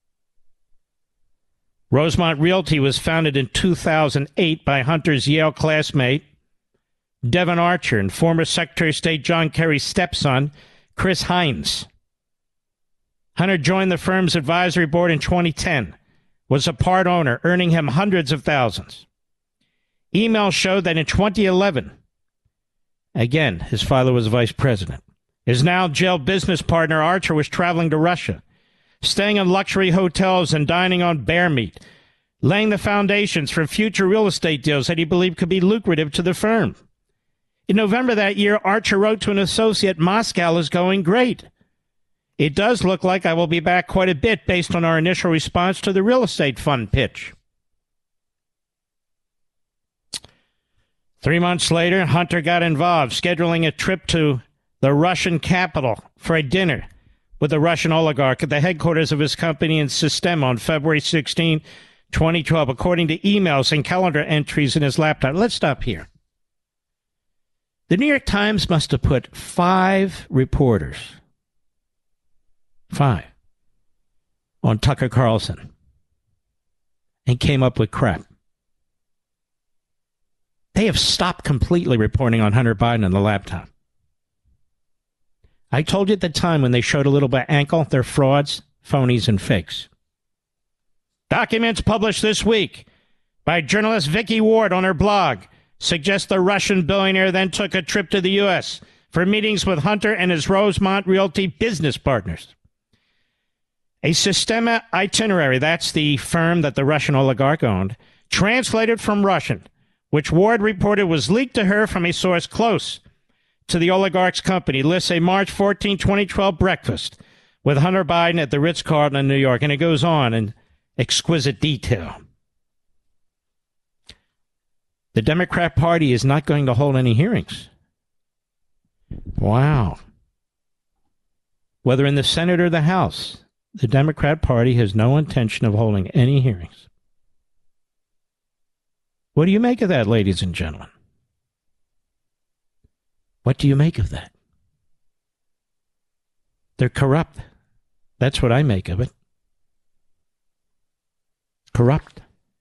Rosemont Realty was founded in 2008 by Hunter's Yale classmate, Devon Archer, and former Secretary of State John Kerry's stepson, Chris Hines. Hunter joined the firm's advisory board in 2010, was a part owner, earning him hundreds of thousands. Emails showed that in 2011, again, his father was vice president, his now jailed business partner Archer was traveling to Russia, staying in luxury hotels and dining on bear meat, laying the foundations for future real estate deals that he believed could be lucrative to the firm. In November that year, Archer wrote to an associate, "Moscow is going great. It does look like I will be back quite a bit based on our initial response to the real estate fund pitch." 3 months later, Hunter got involved, scheduling a trip to the Russian capital for a dinner with the Russian oligarch at the headquarters of his company in Sistema on February 16, 2012, according to emails and calendar entries in his laptop. Let's stop here. The New York Times must have put 5 reporters, 5, on Tucker Carlson and came up with crap. They have stopped completely reporting on Hunter Biden on the laptop. I told you at the time when they showed a little bit of ankle, they're frauds, phonies, and fakes. Documents published this week by journalist Vicky Ward on her blog suggest the Russian billionaire then took a trip to the U.S. for meetings with Hunter and his Rosemont Realty business partners. A Sistema itinerary, that's the firm that the Russian oligarch owned, translated from Russian, which Ward reported was leaked to her from a source close to the oligarch's company, lists a March 14, 2012 breakfast with Hunter Biden at the Ritz-Carlton in New York. And it goes on in exquisite detail. The Democrat Party is not going to hold any hearings. Wow. Whether in the Senate or the House, the Democrat Party has no intention of holding any hearings. What do you make of that, ladies and gentlemen? What do you make of that? They're corrupt. That's what I make of it. Corrupt.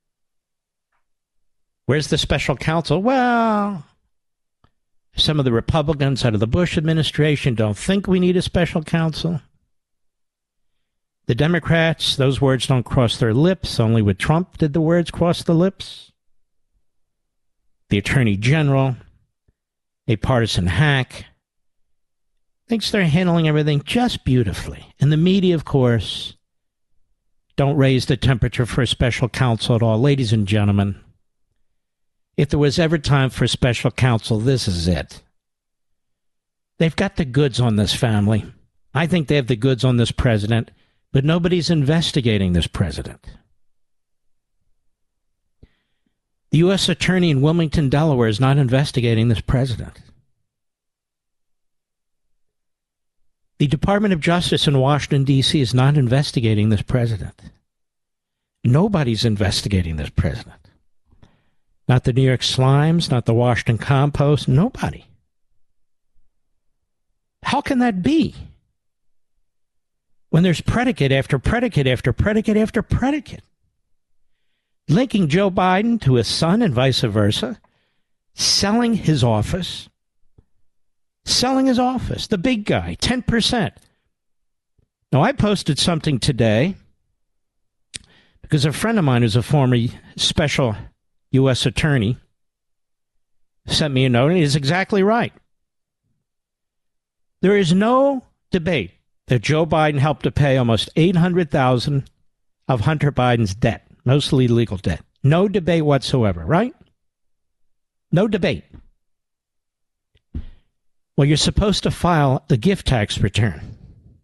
Where's the special counsel? Well, some of the Republicans out of the Bush administration don't think we need a special counsel. The Democrats, those words don't cross their lips. Only with Trump did the words cross the lips. The Attorney General, a partisan hack, thinks they're handling everything just beautifully. And the media, of course, don't raise the temperature for a special counsel at all. Ladies and gentlemen, if there was ever time for a special counsel, this is it. They've got the goods on this family. I think they have the goods on this president, but nobody's investigating this president. The U.S. Attorney in Wilmington, Delaware, is not investigating this president. The Department of Justice in Washington, D.C. is not investigating this president. Nobody's investigating this president. Not the New York Slimes, not the Washington Compost, nobody. How can that be? When there's predicate after predicate after predicate after predicate, linking Joe Biden to his son and vice versa, selling his office, the big guy, 10%. Now, I posted something today because a friend of mine who's a former special U.S. attorney sent me a note, and he's exactly right. There is no debate that Joe Biden helped to pay almost $800,000 of Hunter Biden's debt, mostly legal debt. No debate whatsoever, right? No debate. Well, you're supposed to file a gift tax return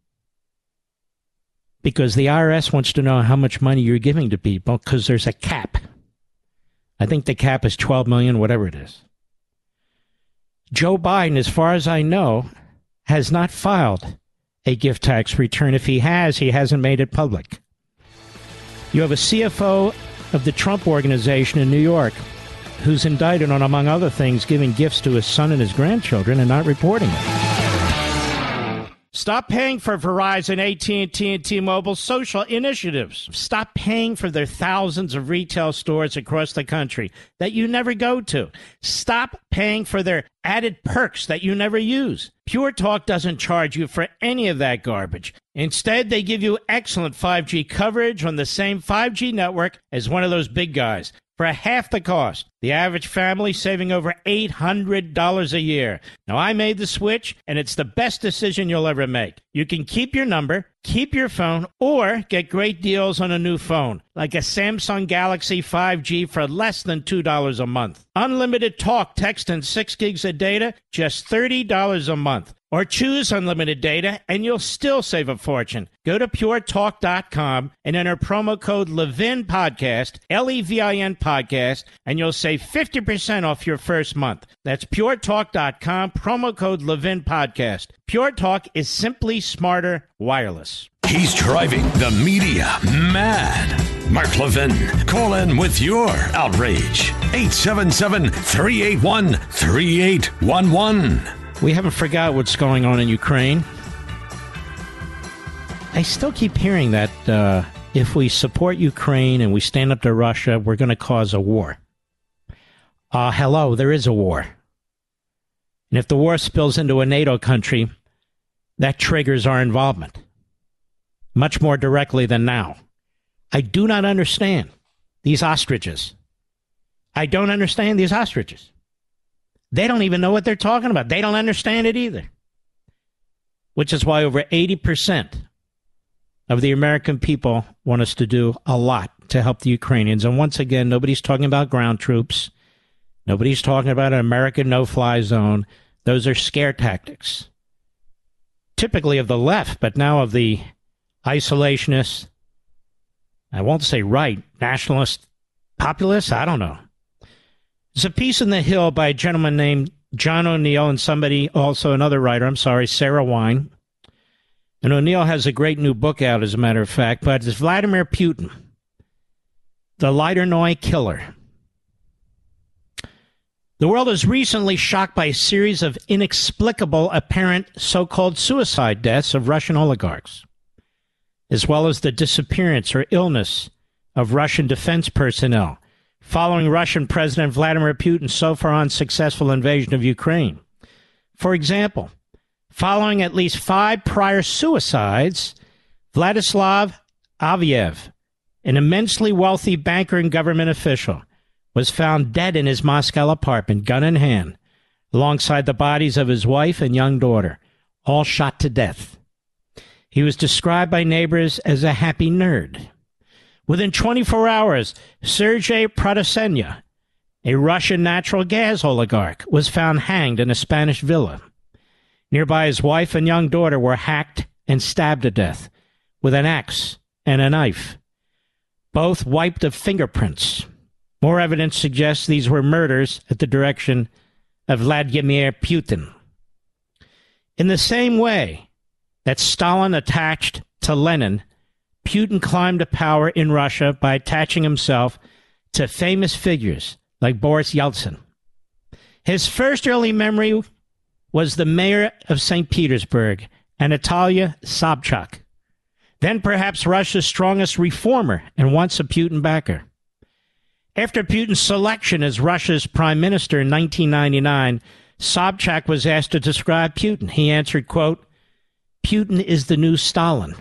because the IRS wants to know how much money you're giving to people because there's a cap. I think the cap is $12 million, whatever it is. Joe Biden, as far as I know, has not filed a gift tax return. If he has, he hasn't made it public. You have a CFO of the Trump Organization in New York who's indicted on, among other things, giving gifts to his son and his grandchildren and not reporting it. Stop paying for Verizon, AT&T, and T-Mobile social initiatives. Stop paying for their thousands of retail stores across the country that you never go to. Stop paying for their added perks that you never use. Pure Talk doesn't charge you for any of that garbage. Instead, they give you excellent 5G coverage on the same 5G network as one of those big guys for half the cost. The average family saving over $800 a year. Now, I made the switch, and it's the best decision you'll ever make. You can keep your number, keep your phone, or get great deals on a new phone, like a Samsung Galaxy 5G for less than $2 a month. Unlimited talk, text, and 6 gigs of data, just $30 a month. Or choose unlimited data, and you'll still save a fortune. Go to puretalk.com and enter promo code Levin Podcast, Levin Podcast, and you'll save 50% off your first month. That's puretalk.com, promo code Levin Podcast. Pure Talk is simply smarter wireless. He's driving the media mad. Mark Levin, call in with your outrage. 877-381-3811. We haven't forgot what's going on in Ukraine. I still keep hearing that if we support Ukraine and we stand up to Russia, we're going to cause a war. Hello, there is a war. And if the war spills into a NATO country, that triggers our involvement much more directly than now. I do not understand these ostriches. I don't understand these ostriches. They don't even know what they're talking about. They don't understand it either. Which is why over 80% of the American people want us to do a lot to help the Ukrainians. And once again, nobody's talking about ground troops. Nobody's talking about an American no-fly zone. Those are scare tactics. Typically of the left, but now of the isolationists. I won't say right, nationalist, populist, I don't know. There's a piece in The Hill by a gentleman named John O'Neill and somebody, also another writer, Sarah Wine. And O'Neill has a great new book out, as a matter of fact, but it's Vladimir Putin, the Lighter-Noi Killer. The world is recently shocked by a series of inexplicable apparent so-called suicide deaths of Russian oligarchs, as well as the disappearance or illness of Russian defense personnel following Russian President Vladimir Putin's so far unsuccessful invasion of Ukraine. For example, following at least 5 prior suicides, Vladislav Aviev, an immensely wealthy banker and government official, was found dead in his Moscow apartment, gun in hand, alongside the bodies of his wife and young daughter, all shot to death. He was described by neighbors as a happy nerd. Within 24 hours, Sergei Prodosenya, a Russian natural gas oligarch, was found hanged in a Spanish villa. Nearby, his wife and young daughter were hacked and stabbed to death with an axe and a knife, both wiped of fingerprints. More evidence suggests these were murders at the direction of Vladimir Putin. In the same way that Stalin attached to Lenin, Putin climbed to power in Russia by attaching himself to famous figures like Boris Yeltsin. His first early memory was the mayor of St. Petersburg, Anatoly Sobchak, then perhaps Russia's strongest reformer and once a Putin backer. After Putin's selection as Russia's prime minister in 1999, Sobchak was asked to describe Putin. He answered, quote, "Putin is the new Stalin."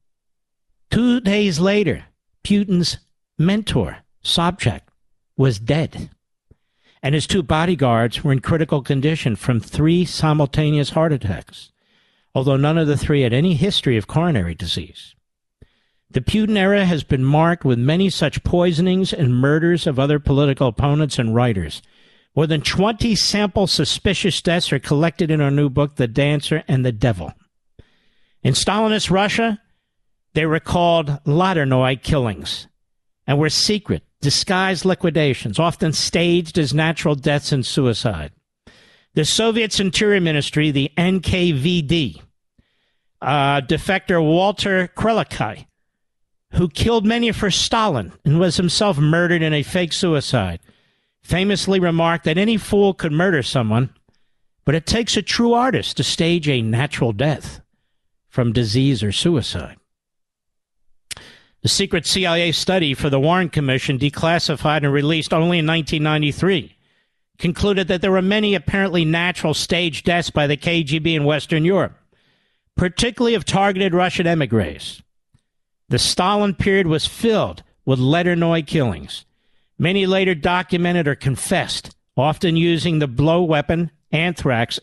2 days later, Putin's mentor, Sobchak, was dead, and his 2 bodyguards were in critical condition from 3 simultaneous heart attacks, although none of the 3 had any history of coronary disease. The Putin era has been marked with many such poisonings and murders of other political opponents and writers. More than 20 sample suspicious deaths are collected in our new book, The Dancer and the Devil. In Stalinist Russia, they were called Lighter-Noi killings and were secret, disguised liquidations, often staged as natural deaths and suicide. The Soviet's Interior Ministry, the NKVD, defector Walter Krelikai, who killed many for Stalin and was himself murdered in a fake suicide, famously remarked that any fool could murder someone, but it takes a true artist to stage a natural death from disease or suicide. The secret CIA study for the Warren Commission, declassified and released only in 1993, concluded that there were many apparently natural staged deaths by the KGB in Western Europe, particularly of targeted Russian emigres. The Stalin period was filled with Lighter-Noi killings. Many later documented or confessed, often using the bioweapon anthrax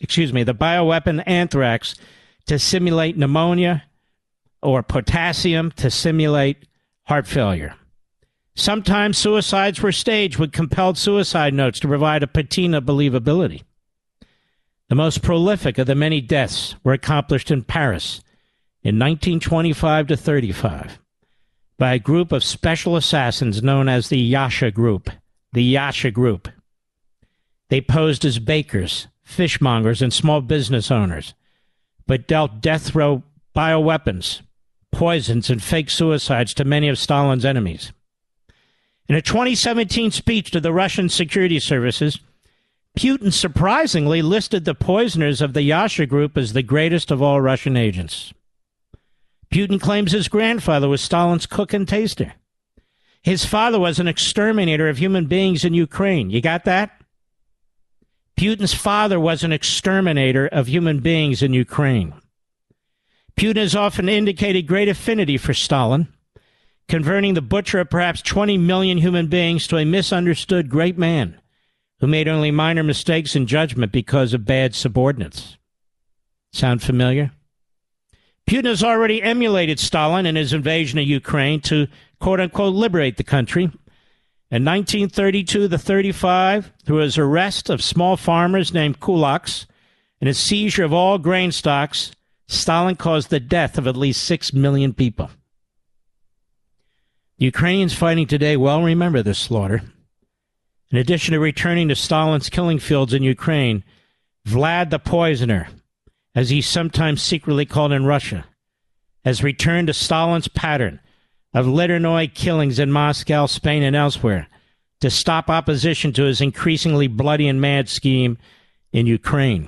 to simulate pneumonia or potassium to simulate heart failure. Sometimes suicides were staged with compelled suicide notes to provide a patina of believability. The most prolific of the many deaths were accomplished in Paris in 1925 to 35 by a group of special assassins known as the Yasha Group. The Yasha Group. They posed as bakers, fishmongers, and small business owners, but dealt death row bioweapons, poisons, and fake suicides to many of Stalin's enemies. In a 2017 speech to the Russian security services, Putin surprisingly listed the poisoners of the Yasha Group as the greatest of all Russian agents. Putin claims his grandfather was Stalin's cook and taster. His father was an exterminator of human beings in Ukraine. You got that? Putin's father was an exterminator of human beings in Ukraine. Putin has often indicated great affinity for Stalin, converting the butcher of perhaps 20 million human beings to a misunderstood great man who made only minor mistakes in judgment because of bad subordinates. Sound familiar? Putin has already emulated Stalin in his invasion of Ukraine to, quote-unquote, liberate the country. In 1932-35, through his arrest of small farmers named kulaks and his seizure of all grain stocks, Stalin caused the death of at least 6 million people. The Ukrainians fighting today well remember this slaughter. In addition to returning to Stalin's killing fields in Ukraine, Vlad the Poisoner, as he's sometimes secretly called in Russia, has returned to Stalin's pattern of Litornoy killings in Moscow, Spain, and elsewhere to stop opposition to his increasingly bloody and mad scheme in Ukraine.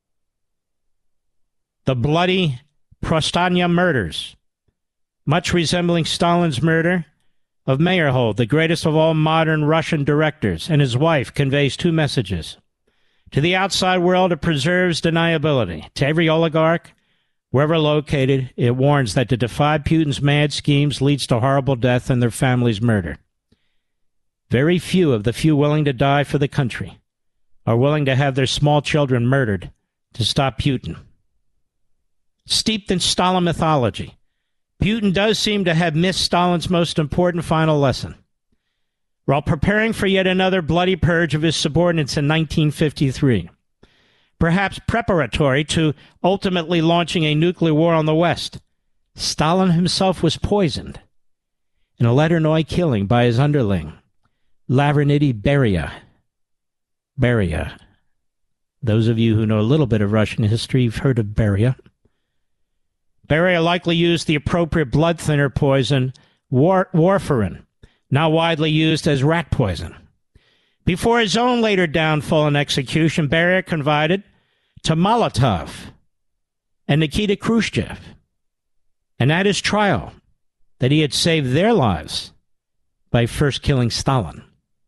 The bloody Prostanya murders, much resembling Stalin's murder of Meyerhold, the greatest of all modern Russian directors, and his wife, conveys two messages. To the outside world, it preserves deniability. To every oligarch, wherever located, it warns that to defy Putin's mad schemes leads to horrible death and their families' murder. Very few of the few willing to die for the country are willing to have their small children murdered to stop Putin. Steeped in Stalin mythology, Putin does seem to have missed Stalin's most important final lesson. While preparing for yet another bloody purge of his subordinates in 1953, perhaps preparatory to ultimately launching a nuclear war on the West, Stalin himself was poisoned in a Litornoy killing by his underling, Lavrentiy Beria. Beria. Those of you who know a little bit of Russian history have heard of Beria. Beria likely used the appropriate blood thinner poison, warfarin, now widely used as rat poison. Before his own later downfall and execution, Beria confided to Molotov and Nikita Khrushchev, and at his trial, that he had saved their lives by first killing Stalin.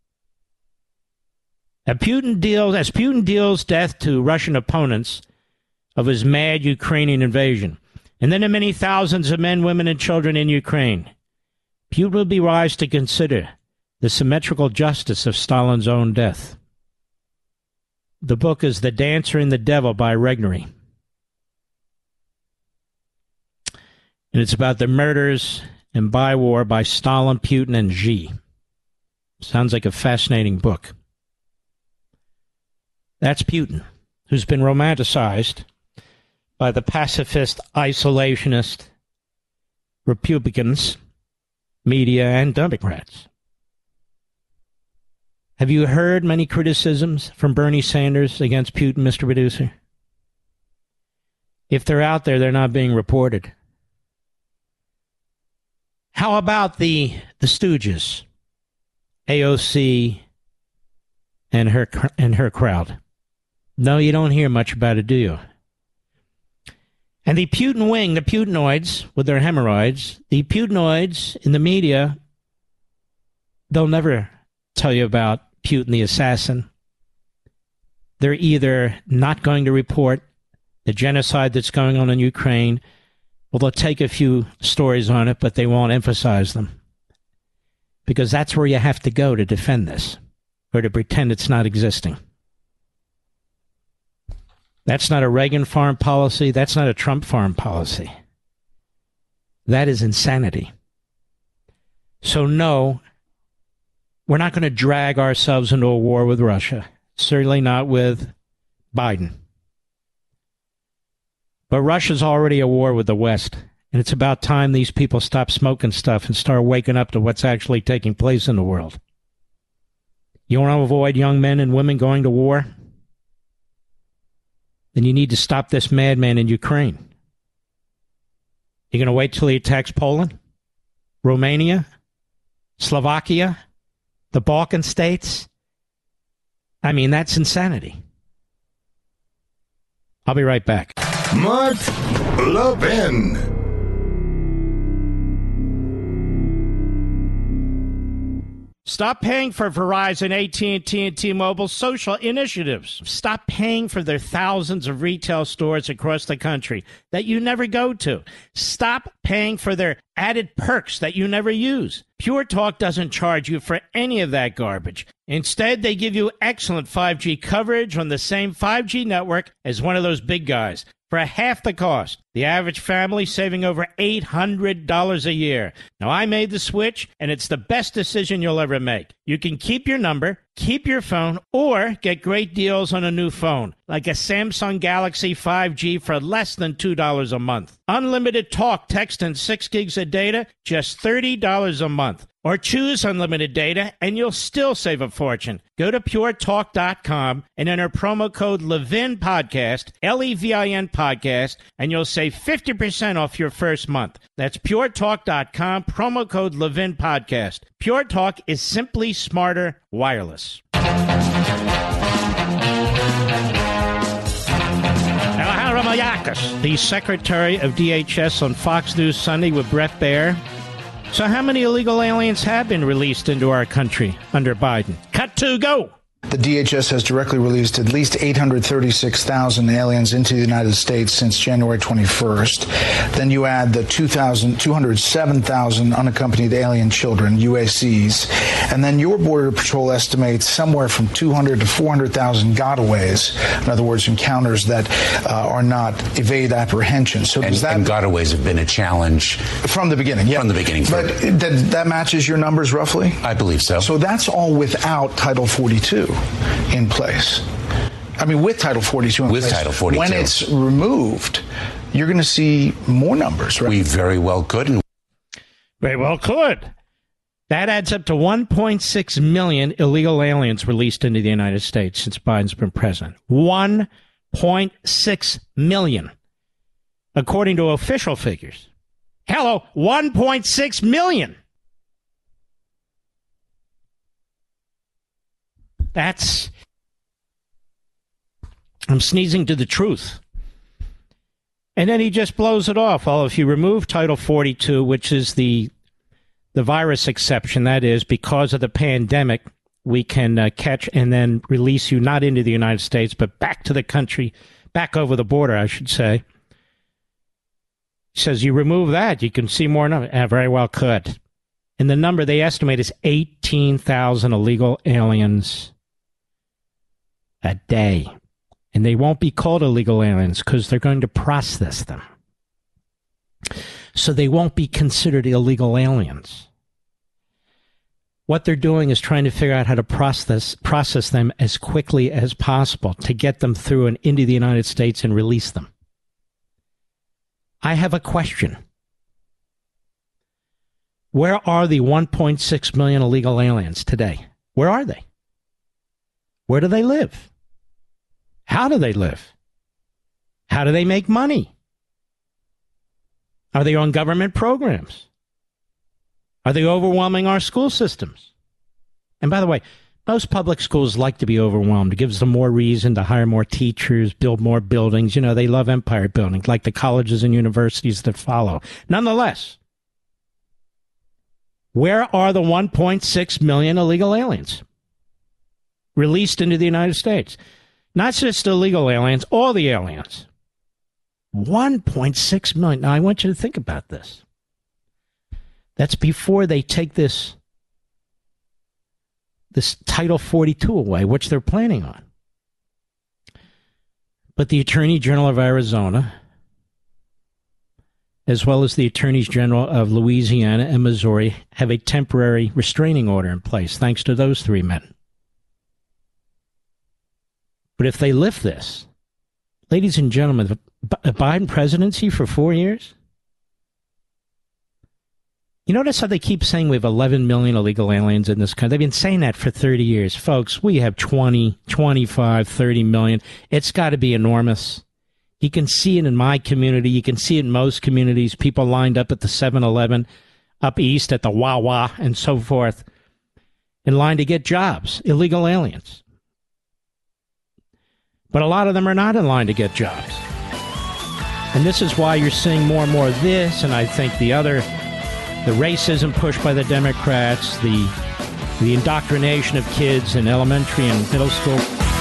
As Putin deals death to Russian opponents of his mad Ukrainian invasion, and then to many thousands of men, women, and children in Ukraine, Putin will be wise to consider the symmetrical justice of Stalin's own death. The book is The Dancer and the Devil by Regnery. And it's about the murders and bywar by Stalin, Putin, and Xi. Sounds like a fascinating book. That's Putin, who's been romanticized by the pacifist, isolationist Republicans, media, and Democrats. Have you heard many criticisms from Bernie Sanders against Putin, Mr. Producer? If they're out there, they're not being reported. How about the Stooges, AOC, and her crowd? No, you don't hear much about it, do you? And the Putin wing, the Putinoids with their hemorrhoids, the Putinoids in the media, they'll never tell you about Putin the assassin. They're either not going to report the genocide that's going on in Ukraine, or they'll take a few stories on it, but they won't emphasize them. Because that's where you have to go to defend this, or to pretend it's not existing. That's not a Reagan foreign policy. That's not a Trump foreign policy. That is insanity. So no, we're not going to drag ourselves into a war with Russia. Certainly not with Biden. But Russia's already at war with the West. And it's about time these people stop smoking stuff and start waking up to what's actually taking place in the world. You want to avoid young men and women going to war? Then you need to stop this madman in Ukraine. You're going to wait till he attacks Poland, Romania, Slovakia, the Balkan states? I mean, that's insanity. I'll be right back. Mark Levin. Stop paying for Verizon, AT&T, and T-Mobile social initiatives. Stop paying for their thousands of retail stores across the country that you never go to. Stop paying for their added perks that you never use. Pure Talk doesn't charge you for any of that garbage. Instead, they give you excellent 5G coverage on the same 5G network as one of those big guys for half the cost. The average family saving over $800 a year. Now, I made the switch, and it's the best decision you'll ever make. You can keep your number, keep your phone, or get great deals on a new phone, like a Samsung Galaxy 5G for less than $2 a month. Unlimited talk, text, and 6 gigs of data, just $30 a month. Or choose unlimited data, and you'll still save a fortune. Go to puretalk.com and enter promo code Levin Podcast, Levin Podcast, and you'll save 50% off your first month. That's puretalk.com, promo code Levin Podcast. Pure Talk is simply smarter wireless. Alejandro Mayorkas, the Secretary of DHS, on Fox News Sunday with Brett Baer. So how many illegal aliens have been released into our country under Biden? Cut to go. The DHS has directly released at least 836,000 aliens into the United States since January 21st. Then you add the 207,000 unaccompanied alien children, UACs. And then your Border Patrol estimates somewhere from 200 to 400,000 gotaways. In other words, encounters that are not evade apprehension. So and gotaways have been a challenge from the beginning. Yeah, from the beginning. But that matches your numbers roughly? I believe so. So that's all without Title 42 in place. I mean, with Title 42 in place. With Title 42. When it's removed, you're going to see more numbers, right? We very well could. Very well could. That adds up to 1.6 million illegal aliens released into the United States since Biden's been president. 1.6 million, according to official figures. Hello, 1.6 million. I'm sneezing to the truth. And then he just blows it off. Well, if you remove Title 42, which is the virus exception, that is, because of the pandemic, we can catch and then release you not into the United States, but back to the country, back over the border, I should say. He says you remove that, you can see more numbers. Very well could. And the number they estimate is 18,000 illegal aliens a day. And they won't be called illegal aliens because they're going to process them. So they won't be considered illegal aliens. What they're doing is trying to figure out how to process them as quickly as possible to get them through and into the United States and release them. I have a question. Where are the 1.6 million illegal aliens today? Where are they? Where do they live? How do they live? How do they make money? Are they on government programs? Are they overwhelming our school systems? And by the way, most public schools like to be overwhelmed. It gives them more reason to hire more teachers, build more buildings. You know, they love empire building, like the colleges and universities that follow. Nonetheless, where are the 1.6 million illegal aliens released into the United States? Not just illegal aliens, all the aliens. 1.6 million. Now, I want you to think about this. That's before they take this Title 42 away, which they're planning on. But the Attorney General of Arizona, as well as the Attorneys General of Louisiana and Missouri, have a temporary restraining order in place, thanks to those three men. But if they lift this, ladies and gentlemen, a Biden presidency for 4 years? You notice how they keep saying we have 11 million illegal aliens in this country? They've been saying that for 30 years. Folks, we have 20, 25, 30 million. It's got to be enormous. You can see it in my community. You can see it in most communities. People lined up at the 7-Eleven, up east at the Wawa, and so forth, in line to get jobs, illegal aliens. But a lot of them are not in line to get jobs. And this is why you're seeing more and more of this, and I think the racism pushed by the Democrats, the indoctrination of kids in elementary and middle school.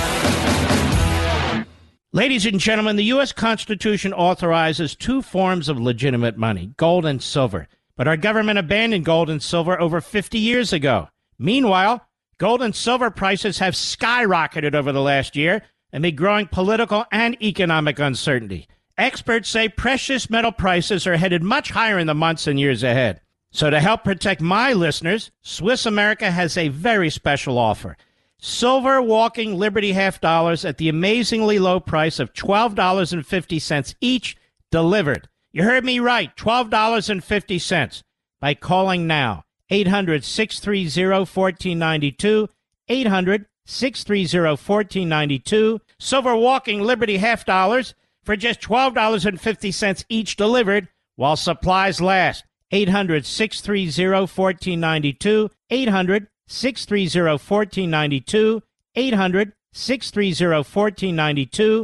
Ladies and gentlemen, the U.S. Constitution authorizes two forms of legitimate money, gold and silver. But our government abandoned gold and silver over 50 years ago. Meanwhile, gold and silver prices have skyrocketed over the last year amid growing political and economic uncertainty. Experts say precious metal prices are headed much higher in the months and years ahead. So to help protect my listeners, Swiss America has a very special offer. Silver walking Liberty half dollars at the amazingly low price of $12.50 each, delivered. You heard me right, $12.50 by calling now. 800-630-1492, 800-630-1492. Silver walking Liberty half dollars for just $12.50 each, delivered while supplies last. 800-630-1492, 800-630-1492, 800-630-1492.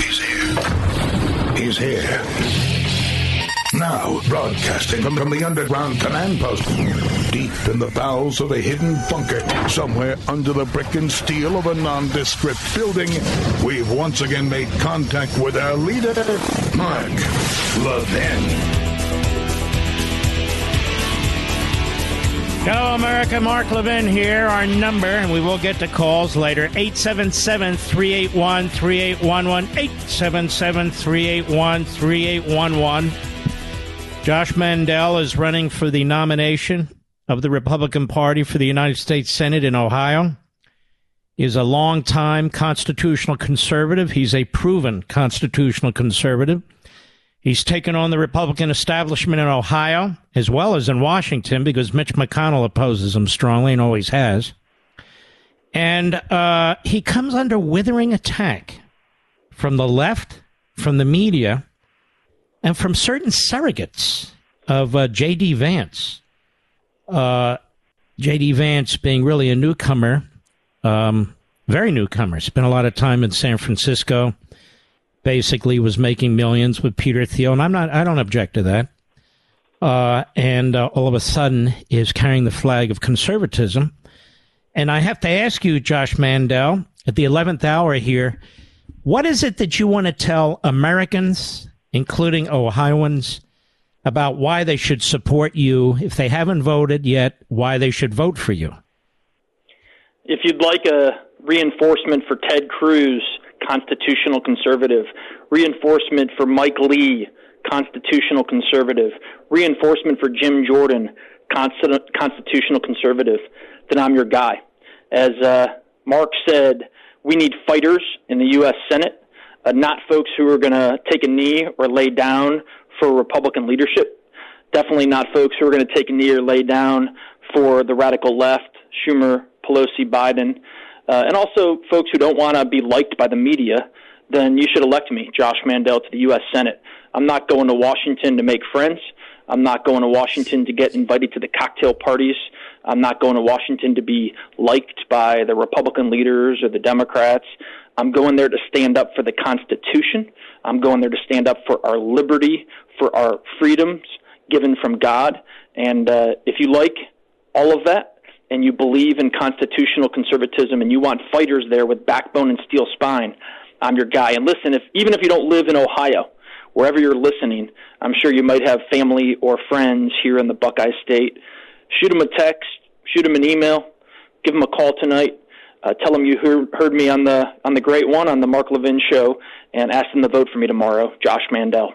He's here. Now, broadcasting from the underground command post, deep in the bowels of a hidden bunker, somewhere under the brick and steel of a nondescript building, we've once again made contact with our leader, Mark Levin. Hello, America. Mark Levin here. Our number, and we will get to calls later, 877-381-3811, 877-381-3811. Josh Mandel is running for the nomination of the Republican Party for the United States Senate in Ohio. He is a longtime constitutional conservative. He's a proven constitutional conservative. He's taken on the Republican establishment in Ohio, as well as in Washington, because Mitch McConnell opposes him strongly and always has. And he comes under withering attack from the left, from the media, and from certain surrogates of J.D. Vance. J.D. Vance being really a newcomer, very newcomer. Spent a lot of time in San Francisco. Basically was making millions with Peter Thiel, and I don't object to that. And all of a sudden is carrying the flag of conservatism. And I have to ask you, Josh Mandel, at the 11th hour here, what is it that you want to tell Americans, including Ohioans, about why they should support you, if they haven't voted yet, why they should vote for you? If you'd like a reinforcement for Ted Cruz, constitutional conservative, reinforcement for Mike Lee, constitutional conservative, reinforcement for Jim Jordan, constitutional conservative, then I'm your guy. As Mark said, we need fighters in the U.S. Senate, not folks who are going to take a knee or lay down for Republican leadership, definitely not folks who are going to take a knee or lay down for the radical left, Schumer, Pelosi, Biden, and also folks who don't want to be liked by the media. Then you should elect me, Josh Mandel, to the U.S. Senate. I'm not going to Washington to make friends. I'm not going to Washington to get invited to the cocktail parties. I'm not going to Washington to be liked by the Republican leaders or the Democrats. I'm going there to stand up for the Constitution. I'm going there to stand up for our liberty, for our freedoms given from God. And if you like all of that, and you believe in constitutional conservatism, and you want fighters there with backbone and steel spine, I'm your guy. And listen, even if you don't live in Ohio, wherever you're listening, I'm sure you might have family or friends here in the Buckeye State. Shoot them a text, shoot them an email, give them a call tonight. Tell them you heard me on the Great One, on the Mark Levin Show, and ask them to vote for me tomorrow. Josh Mandel.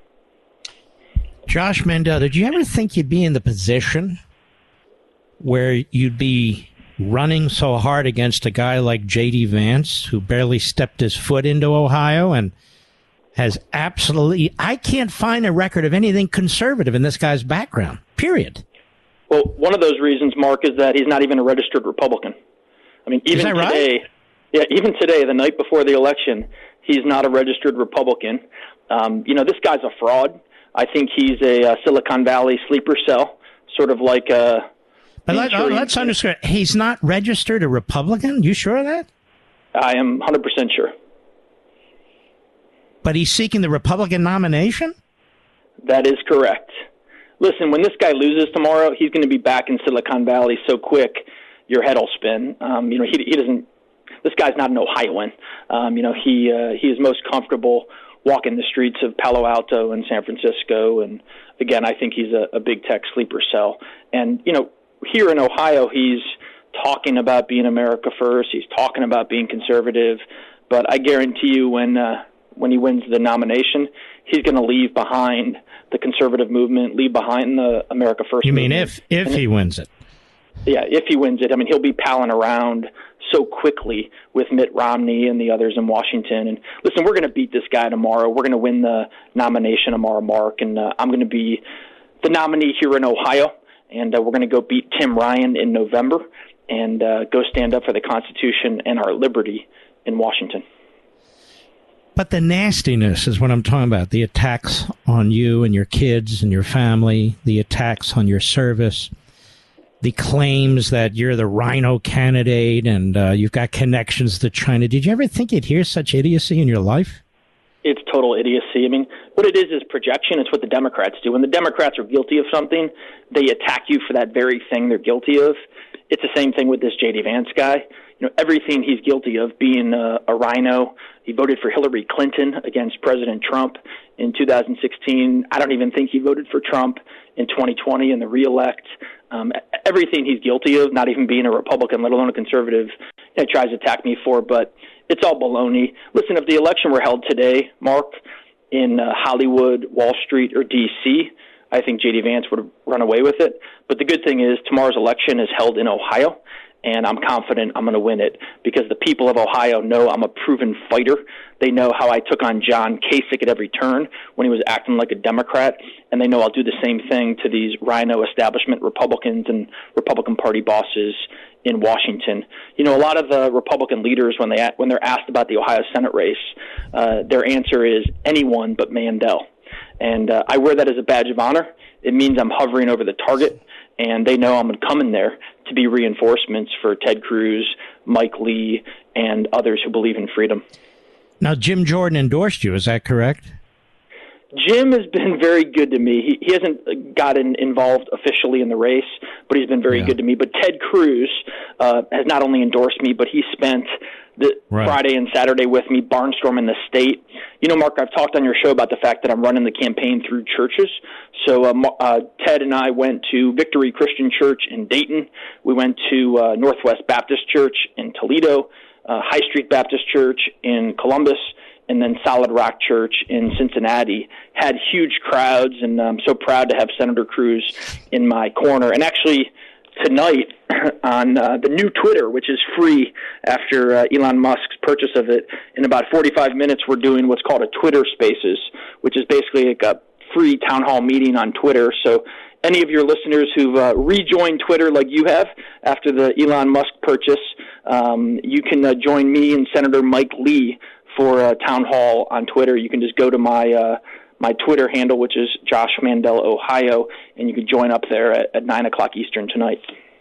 Josh Mandel, did you ever think you'd be in the position where you'd be running so hard against a guy like J.D. Vance, who barely stepped his foot into Ohio and has absolutely, I can't find a record of anything conservative in this guy's background, period. Well, one of those reasons, Mark, is that he's not even a registered Republican. I mean, even today, right? Yeah, even today, the night before the election, he's not a registered Republican. This guy's a fraud. I think he's a Silicon Valley sleeper cell, sort of like a... But let's understand, he's not registered a Republican? You sure of that? I am 100% sure. But he's seeking the Republican nomination? That is correct. Listen, when this guy loses tomorrow, he's going to be back in Silicon Valley so quick your head will spin. He doesn't. This guy's not an Ohioan. He is most comfortable walking the streets of Palo Alto and San Francisco. And again, I think he's a big tech sleeper cell. And here in Ohio, he's talking about being America first. He's talking about being conservative. But I guarantee you, when he wins the nomination, he's going to leave behind the conservative movement, leave behind the America First movement. You mean if he wins it? Yeah, if he wins it. I mean, he'll be palling around so quickly with Mitt Romney and the others in Washington. And listen, we're going to beat this guy tomorrow. We're going to win the nomination tomorrow, Mark. And I'm going to be the nominee here in Ohio. And we're going to go beat Tim Ryan in November and go stand up for the Constitution and our liberty in Washington. But the nastiness is what I'm talking about. The attacks on you and your kids and your family, the attacks on your service, the claims that you're the rhino candidate and you've got connections to China. Did you ever think you'd hear such idiocy in your life? It's total idiocy. I mean, what it is projection. It's what the Democrats do. When the Democrats are guilty of something, they attack you for that very thing they're guilty of. It's the same thing with this J.D. Vance guy. Everything he's guilty of, being a rhino. He voted for Hillary Clinton against President Trump in 2016. I don't even think he voted for Trump in 2020 in the re-elect. Everything he's guilty of, not even being a Republican, let alone a conservative, he tries to attack me for, but it's all baloney. Listen, if the election were held today, Mark, in Hollywood, Wall Street, or D.C., I think J.D. Vance would have run away with it. But the good thing is tomorrow's election is held in Ohio, and I'm confident I'm going to win it because the people of Ohio know I'm a proven fighter. They know how I took on John Kasich at every turn when he was acting like a Democrat, and they know I'll do the same thing to these rhino establishment Republicans and Republican Party bosses in Washington. A lot of the Republican leaders, when they're asked about the Ohio Senate race, their answer is anyone but Mandel. And I wear that as a badge of honor. It means I'm hovering over the target, and they know I'm coming there to be reinforcements for Ted Cruz, Mike Lee, and others who believe in freedom. Now, Jim Jordan endorsed you, is that correct? Jim has been very good to me. He hasn't gotten involved officially in the race, but he's been very good to me. But Ted Cruz has not only endorsed me, but he spent the Friday and Saturday with me barnstorming the state. Mark, I've talked on your show about the fact that I'm running the campaign through churches. So Ted and I went to Victory Christian Church in Dayton. We went to Northwest Baptist Church in Toledo, High Street Baptist Church in Columbus, and then Solid Rock Church in Cincinnati. Had huge crowds, and I'm so proud to have Senator Cruz in my corner. And actually, tonight on the new Twitter, which is free after Elon Musk's purchase of it, in about 45 minutes we're doing what's called a Twitter Spaces, which is basically like a free town hall meeting on Twitter. So any of your listeners who've rejoined Twitter like you have after the Elon Musk purchase, you can join me and Senator Mike Lee for a town hall on Twitter. You can just go to my my Twitter handle, which is Josh Mandel Ohio, and you can join up there at 9 o'clock Eastern tonight.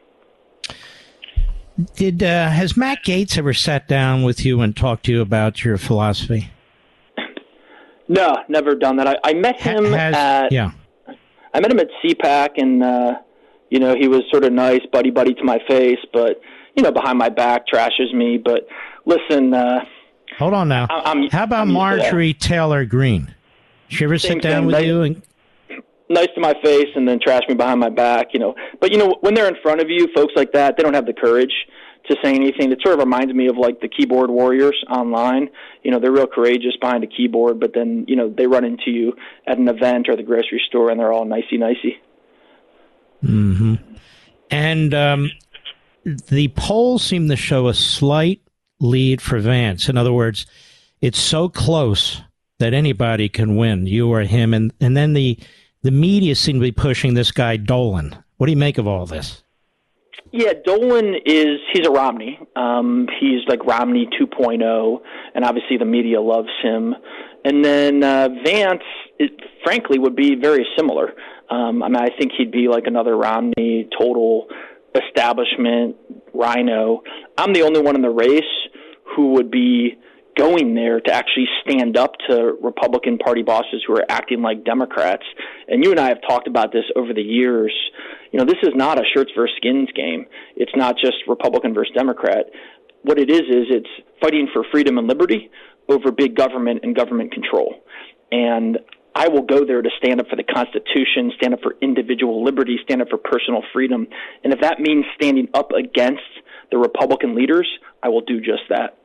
Has Matt Gaetz ever sat down with you and talked to you about your philosophy? No, never done that. I met him I met him at CPAC, and he was sort of nice, buddy to my face, but behind my back trashes me. But listen, hold on now. How about Marjorie Taylor Greene? She ever sit down with you and nice to my face and then trash me behind my back, But when they're in front of you, folks like that, they don't have the courage to say anything. It sort of reminds me of like the keyboard warriors online. They're real courageous behind a keyboard, but then, they run into you at an event or the grocery store and they're all nicey-nicey. Mm-hmm. And the polls seem to show a slight lead for Vance. In other words, it's so close that anybody can win, you or him. And then the media seem to be pushing this guy Dolan. What do you make of all this? Yeah, Dolan he's a Romney. He's like Romney 2.0, and obviously the media loves him. And then Vance, frankly, would be very similar. I think he'd be like another Romney, total establishment rhino. I'm the only one in the race who would be going there to actually stand up to Republican Party bosses who are acting like Democrats. And you and I have talked about this over the years. This is not a shirts versus skins game. It's not just Republican versus Democrat. What it is it's fighting for freedom and liberty over big government and government control. And I will go there to stand up for the Constitution, stand up for individual liberty, stand up for personal freedom. And if that means standing up against the Republican leaders, I will do just that.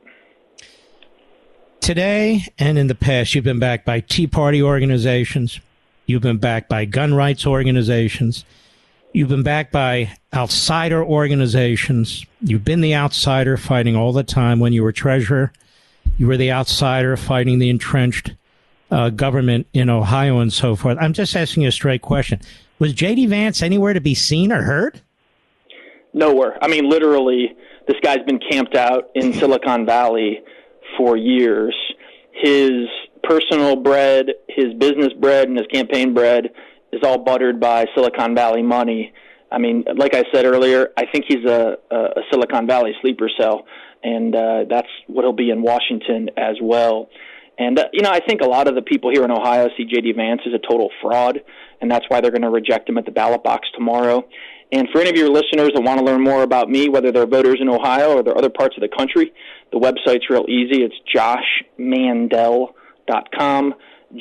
Today and in the past, you've been backed by Tea Party organizations. You've been backed by gun rights organizations. You've been backed by outsider organizations. You've been the outsider fighting all the time. When you were treasurer, you were the outsider fighting the entrenched government in Ohio and so forth. I'm just asking you a straight question. Was J.D. Vance anywhere to be seen or heard? Nowhere. Literally, this guy's been camped out in Silicon Valley for years. His personal bread, his business bread, and his campaign bread is all buttered by Silicon Valley money. Like I said earlier, I think he's a Silicon Valley sleeper cell, and that's what he'll be in Washington as well. And, I think a lot of the people here in Ohio see J.D. Vance as a total fraud, and that's why they're going to reject him at the ballot box tomorrow. And for any of your listeners that want to learn more about me, whether they're voters in Ohio or they're other parts of the country, the website's real easy. It's joshmandel.com,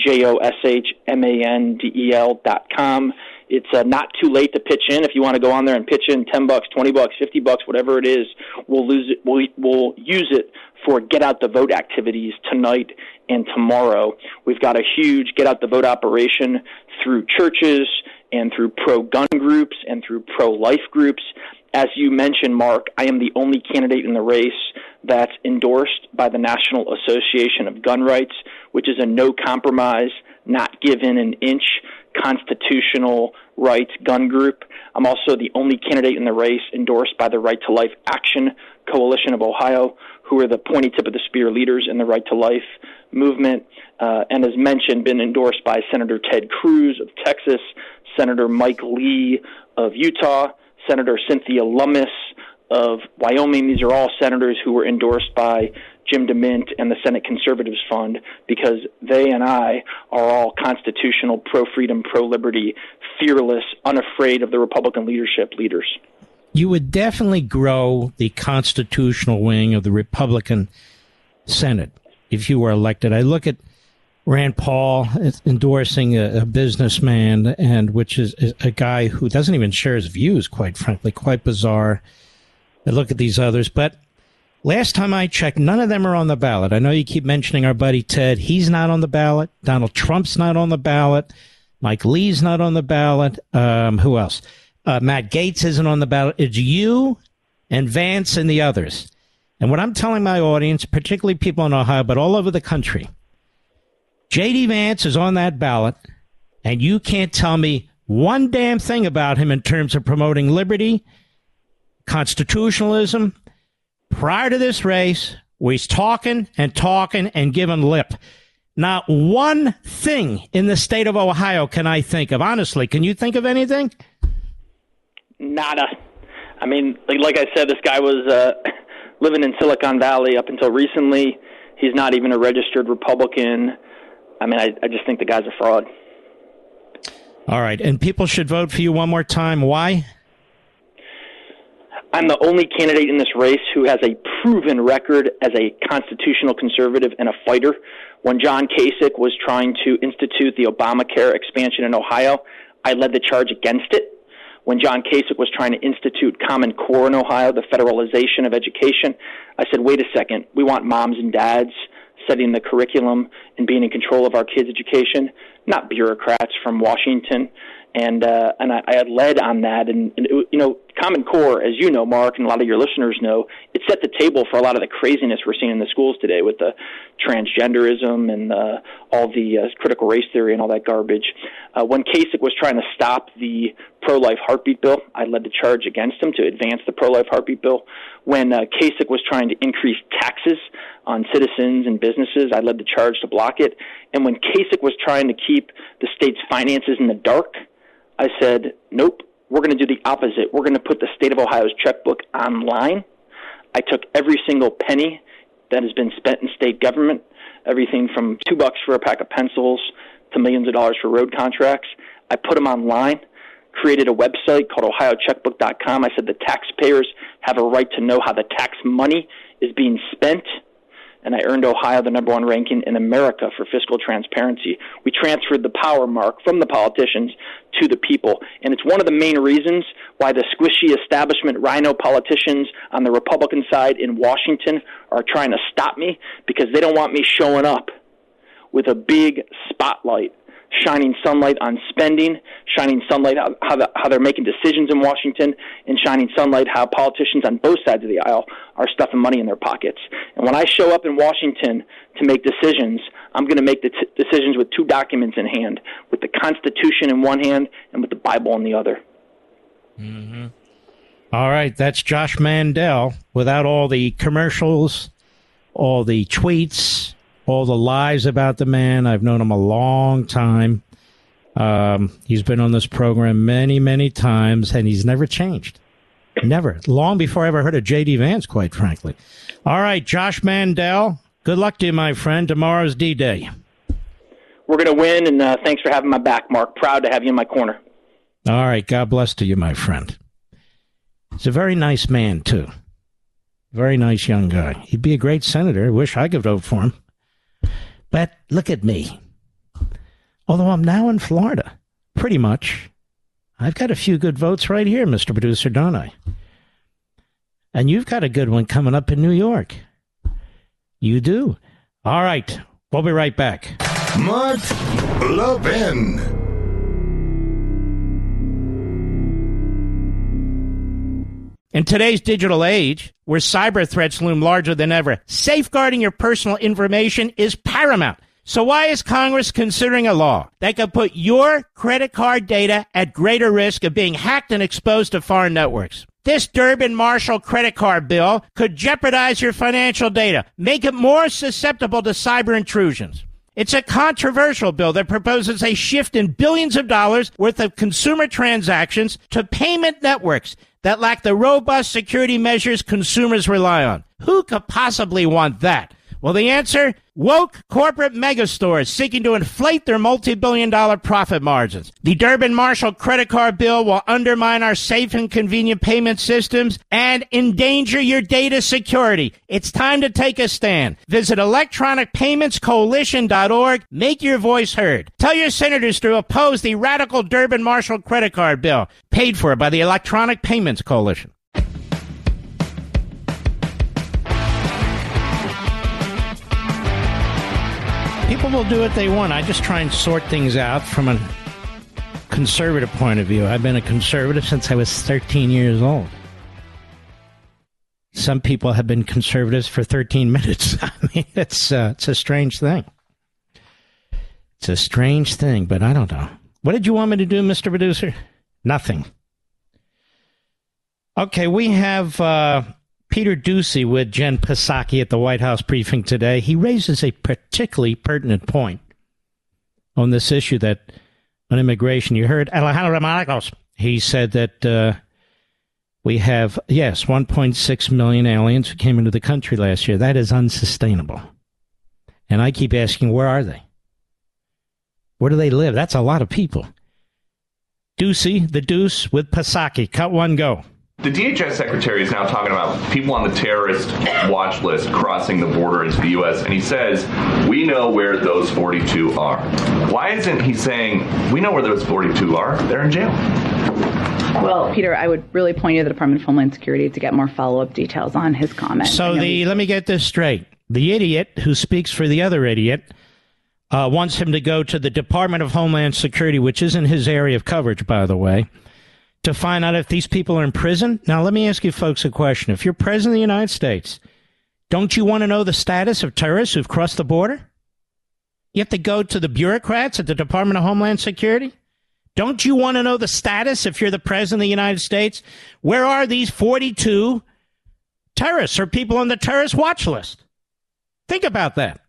JOSHMANDEL.com. It's not too late to pitch in. If you want to go on there and pitch in $10, $20, $50, whatever it is, we'll use it for Get Out the Vote activities tonight and tomorrow. We've got a huge Get Out the Vote operation through churches and through pro-gun groups and through pro-life groups. As you mentioned, Mark, I am the only candidate in the race that's endorsed by the National Association of Gun Rights, which is a no-compromise, not given an inch constitutional rights gun group. I'm also the only candidate in the race endorsed by the Right to Life Action Coalition of Ohio, who are the pointy tip of the spear leaders in the Right to Life movement, and as mentioned, been endorsed by Senator Ted Cruz of Texas, Senator Mike Lee of Utah, Senator Cynthia Lummis of Wyoming. These are all senators who were endorsed by Jim DeMint and the Senate Conservatives Fund, because they and I are all constitutional, pro-freedom, pro-liberty, fearless, unafraid of the Republican leadership leaders. You would definitely grow the constitutional wing of the Republican Senate if you were elected. I look at Rand Paul endorsing a businessman, and which is a guy who doesn't even share his views, quite frankly, quite bizarre. I look at these others, but last time I checked, none of them are on the ballot. I know you keep mentioning our buddy Ted. He's not on the ballot. Donald Trump's not on the ballot. Mike Lee's not on the ballot. Who else? Matt Gaetz isn't on the ballot. It's you and Vance and the others. And what I'm telling my audience, particularly people in Ohio, but all over the country, J.D. Vance is on that ballot, and you can't tell me one damn thing about him in terms of promoting liberty, constitutionalism. Prior to this race, he's talking and giving lip. Not one thing in the state of Ohio can I think of. Honestly, can you think of anything? Nada. Like I said, this guy was living in Silicon Valley up until recently. He's not even a registered Republican. I just think the guy's a fraud. All right. And people should vote for you one more time. Why? I'm the only candidate in this race who has a proven record as a constitutional conservative and a fighter. When John Kasich was trying to institute the Obamacare expansion in Ohio, I led the charge against it. When John Kasich was trying to institute Common Core in Ohio, the federalization of education, I said, wait a second, we want moms and dads setting the curriculum and being in control of our kids' education, not bureaucrats from Washington. And I had led on that, and it, Common Core, as you know, Mark, and a lot of your listeners know, it set the table for a lot of the craziness we're seeing in the schools today with the transgenderism and all the critical race theory and all that garbage. When Kasich was trying to stop the pro-life heartbeat bill, I led the charge against him to advance the pro-life heartbeat bill. When Kasich was trying to increase taxes on citizens and businesses, I led the charge to block it. And when Kasich was trying to keep the state's finances in the dark, I said, nope, we're going to do the opposite. We're going to put the state of Ohio's checkbook online. I took every single penny that has been spent in state government, everything from $2 for a pack of pencils to millions of dollars for road contracts. I put them online, created a website called ohiocheckbook.com. I said the taxpayers have a right to know how the tax money is being spent. And I earned Ohio the #1 ranking in America for fiscal transparency. We transferred the power, Mark, from the politicians to the people. And it's one of the main reasons why the squishy establishment rhino politicians on the Republican side in Washington are trying to stop me, because they don't want me showing up with a big spotlight, shining sunlight on spending, shining sunlight how they're making decisions in Washington, and shining sunlight how politicians on both sides of the aisle are stuffing money in their pockets. And when I show up in Washington to make decisions, I'm going to make the decisions with two documents in hand, with the Constitution in one hand and with the Bible in the other. Mm-hmm. All right, that's Josh Mandel, without all the commercials, all the tweets, all the lies about the man. I've known him a long time. He's been on this program many, many times, and he's never changed. Never. Long before I ever heard of J.D. Vance, quite frankly. All right, Josh Mandel, good luck to you, my friend. Tomorrow's D-Day. We're going to win, and thanks for having my back, Mark. Proud to have you in my corner. All right, God bless to you, my friend. He's a very nice man, too. Very nice young guy. He'd be a great senator. I wish I could vote for him. But look at me. Although I'm now in Florida, pretty much, I've got a few good votes right here, Mr. Producer, don't I? And you've got a good one coming up in New York. You do. All right. We'll be right back. Mark Levin. In today's digital age, where cyber threats loom larger than ever, safeguarding your personal information is paramount. So why is Congress considering a law that could put your credit card data at greater risk of being hacked and exposed to foreign networks? This Durbin-Marshall credit card bill could jeopardize your financial data, make it more susceptible to cyber intrusions. It's a controversial bill that proposes a shift in billions of dollars worth of consumer transactions to payment networks that lack the robust security measures consumers rely on. Who could possibly want that? Well, the answer? Woke corporate megastores seeking to inflate their multi-billion-dollar profit margins. The Durbin-Marshall credit card bill will undermine our safe and convenient payment systems and endanger your data security. It's time to take a stand. Visit electronicpaymentscoalition.org. Make your voice heard. Tell your senators to oppose the radical Durbin-Marshall credit card bill, paid for by the Electronic Payments Coalition. People will do what they want. I just try and sort things out from a conservative point of view. I've been a conservative since I was 13 years old. Some people have been conservatives for 13 minutes. I mean, it's a strange thing. It's a strange thing, but I don't know. What did you want me to do, Mr. Producer? Nothing. Okay, we have Peter Doocy with Jen Psaki at the White House briefing today. He raises a particularly pertinent point on this issue that on immigration. You heard Alejandro Mayorkas. He said that we have, 1.6 million aliens who came into the country last year. That is unsustainable. And I keep asking, where are they? Where do they live? That's a lot of people. Doocy, the Deuce with Psaki. Cut one, go. The DHS secretary is now talking about people on the terrorist watch list crossing the border into the U.S., and he says, we know where those 42 are. Why isn't he saying, we know where those 42 are? They're in jail. Well, Peter, I would really point you to the Department of Homeland Security to get more follow-up details on his comments. So let me get this straight. The idiot who speaks for the other idiot wants him to go to the Department of Homeland Security, which isn't his area of coverage, by the way, to find out if these people are in prison. Now, let me ask you folks a question. If you're president of the United States, don't you want to know the status of terrorists who've crossed the border? You have to go to the bureaucrats at the Department of Homeland Security? Don't you want to know the status if you're the president of the United States? Where are these 42 terrorists or people on the terrorist watch list? Think about that.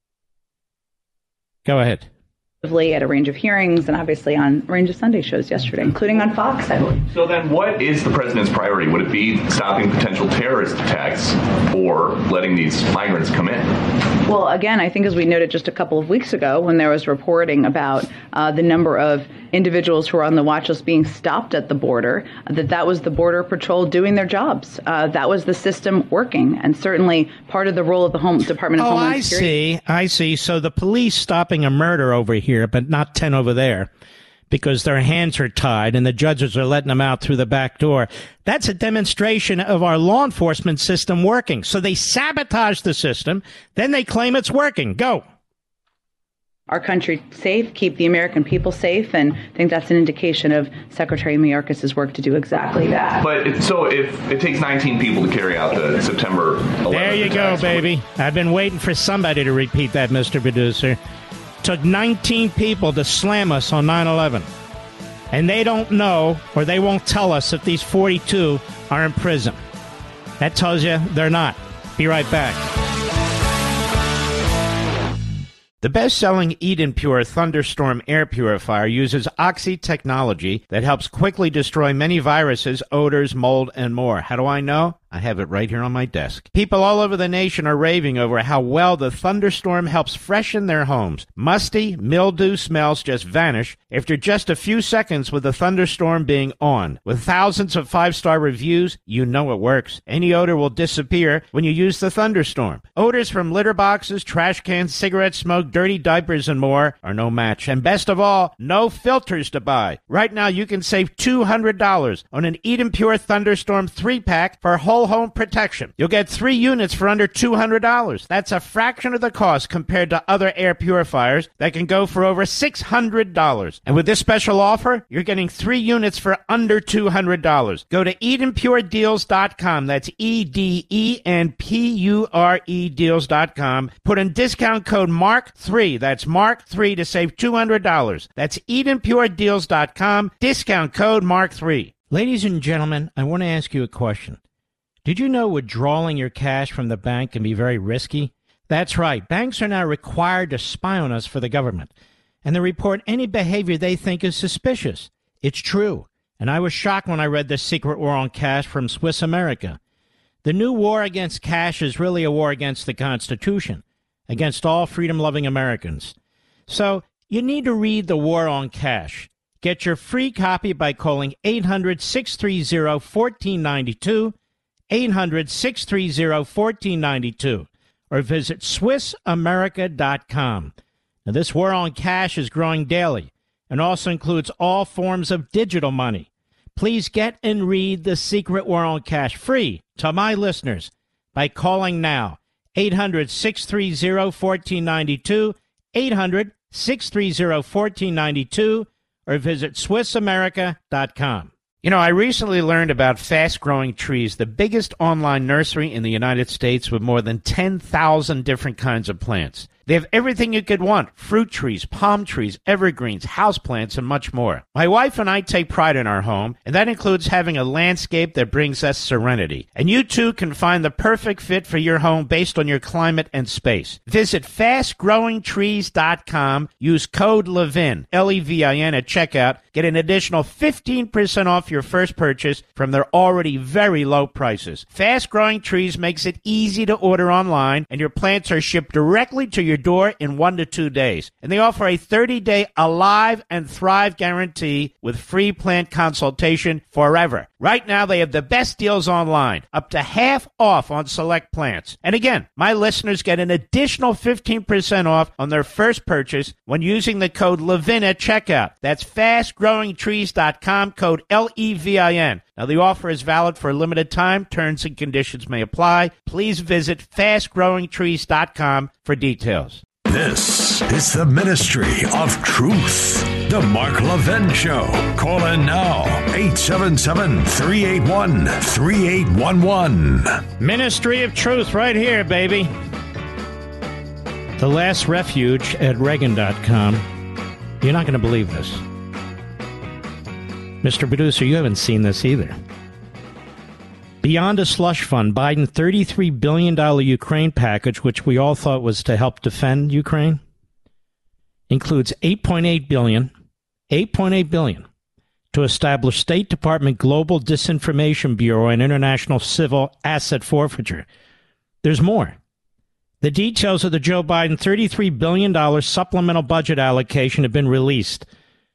Go ahead. At a range of hearings and obviously on a range of Sunday shows yesterday, including on Fox, I believe. So then what is the president's priority? Would it be stopping potential terrorist attacks or letting these migrants come in? Well, again, I think as we noted just a couple of weeks ago when there was reporting about the number of individuals who are on the watch list being stopped at the border, that was the Border Patrol doing their jobs. That was the system working, and certainly part of the role of the Department of Homeland Security. I see. So the police stopping a murder over here, but not 10 over there, because their hands are tied and the judges are letting them out through the back door. That's a demonstration of our law enforcement system working. So they sabotage the system, then they claim it's working. Go. Our country safe, keep the American people safe, and I think that's an indication of Secretary Mayorkas' work to do exactly that. But so if it takes 19 people to carry out the September 11th there you go, baby. I've been waiting for somebody to repeat that, Mr. Producer. Took 19 people to slam us on 9/11. And they don't know, or they won't tell us if these 42 are in prison. That tells you they're not. Be right back. The best-selling Eden Pure Thunderstorm air purifier uses Oxy technology that helps quickly destroy many viruses, odors, mold, and more. How do I know? I have it right here on my desk. People all over the nation are raving over how well the Thunderstorm helps freshen their homes. Musty, mildew smells just vanish after just a few seconds with the Thunderstorm being on. With thousands of 5-star reviews, you know it works. Any odor will disappear when you use the Thunderstorm. Odors from litter boxes, trash cans, cigarette smoke, dirty diapers, and more are no match. And best of all, no filters to buy. Right now, you can save $200 on an Eden Pure Thunderstorm 3-pack for whole home protection. You'll get 3 units for under $200. That's a fraction of the cost compared to other air purifiers that can go for over $600. And with this special offer, you're getting 3 units for under $200. Go to EdenPureDeals.com. That's EDENPURE Deals.com. Put in discount code MARK3. That's MARK3 to save $200. That's EdenPureDeals.com. Discount code MARK3. Ladies and gentlemen, I want to ask you a question. Did you know withdrawing your cash from the bank can be very risky? That's right. Banks are now required to spy on us for the government, and they report any behavior they think is suspicious. It's true, and I was shocked when I read The Secret War on Cash from Swiss America. The new war against cash is really a war against the Constitution, against all freedom-loving Americans. So you need to read The War on Cash. Get your free copy by calling 800-630-1492, 800-630-1492, or visit SwissAmerica.com. Now, this war on cash is growing daily and also includes all forms of digital money. Please get and read The Secret War on Cash free to my listeners by calling now, 800-630-1492, 800-630-1492, or visit SwissAmerica.com. You know, I recently learned about Fast Growing Trees, the biggest online nursery in the United States with more than 10,000 different kinds of plants. They have everything you could want: fruit trees, palm trees, evergreens, houseplants, and much more. My wife and I take pride in our home, and that includes having a landscape that brings us serenity. And you too can find the perfect fit for your home based on your climate and space. Visit FastGrowingTrees.com. Use code LEVIN, L-E-V-I-N, at checkout. Get an additional 15% off your first purchase from their already very low prices. Fast Growing Trees makes it easy to order online, and your plants are shipped directly to your door in 1 to 2 days. And they offer a 30-day Alive and Thrive guarantee with free plant consultation forever. Right now, they have the best deals online, up to half off on select plants. And again, my listeners get an additional 15% off on their first purchase when using the code LEVIN at checkout. That's FastGrowingTrees.com, code LEVIN. Now, the offer is valid for a limited time. Terms and conditions may apply. Please visit FastGrowingTrees.com for details. This is the Ministry of Truth. The Mark Levin Show. Call in now. 877-381-3811. Ministry of Truth right here, baby. The Last Refuge at Reagan.com. You're not going to believe this. Mr. Producer, you haven't seen this either. Beyond a slush fund, Biden $33 billion Ukraine package, which we all thought was to help defend Ukraine, includes $8.8 billion to establish State Department Global Disinformation Bureau and International Civil Asset Forfeiture. There's more. The details of the Joe Biden $33 billion supplemental budget allocation have been released.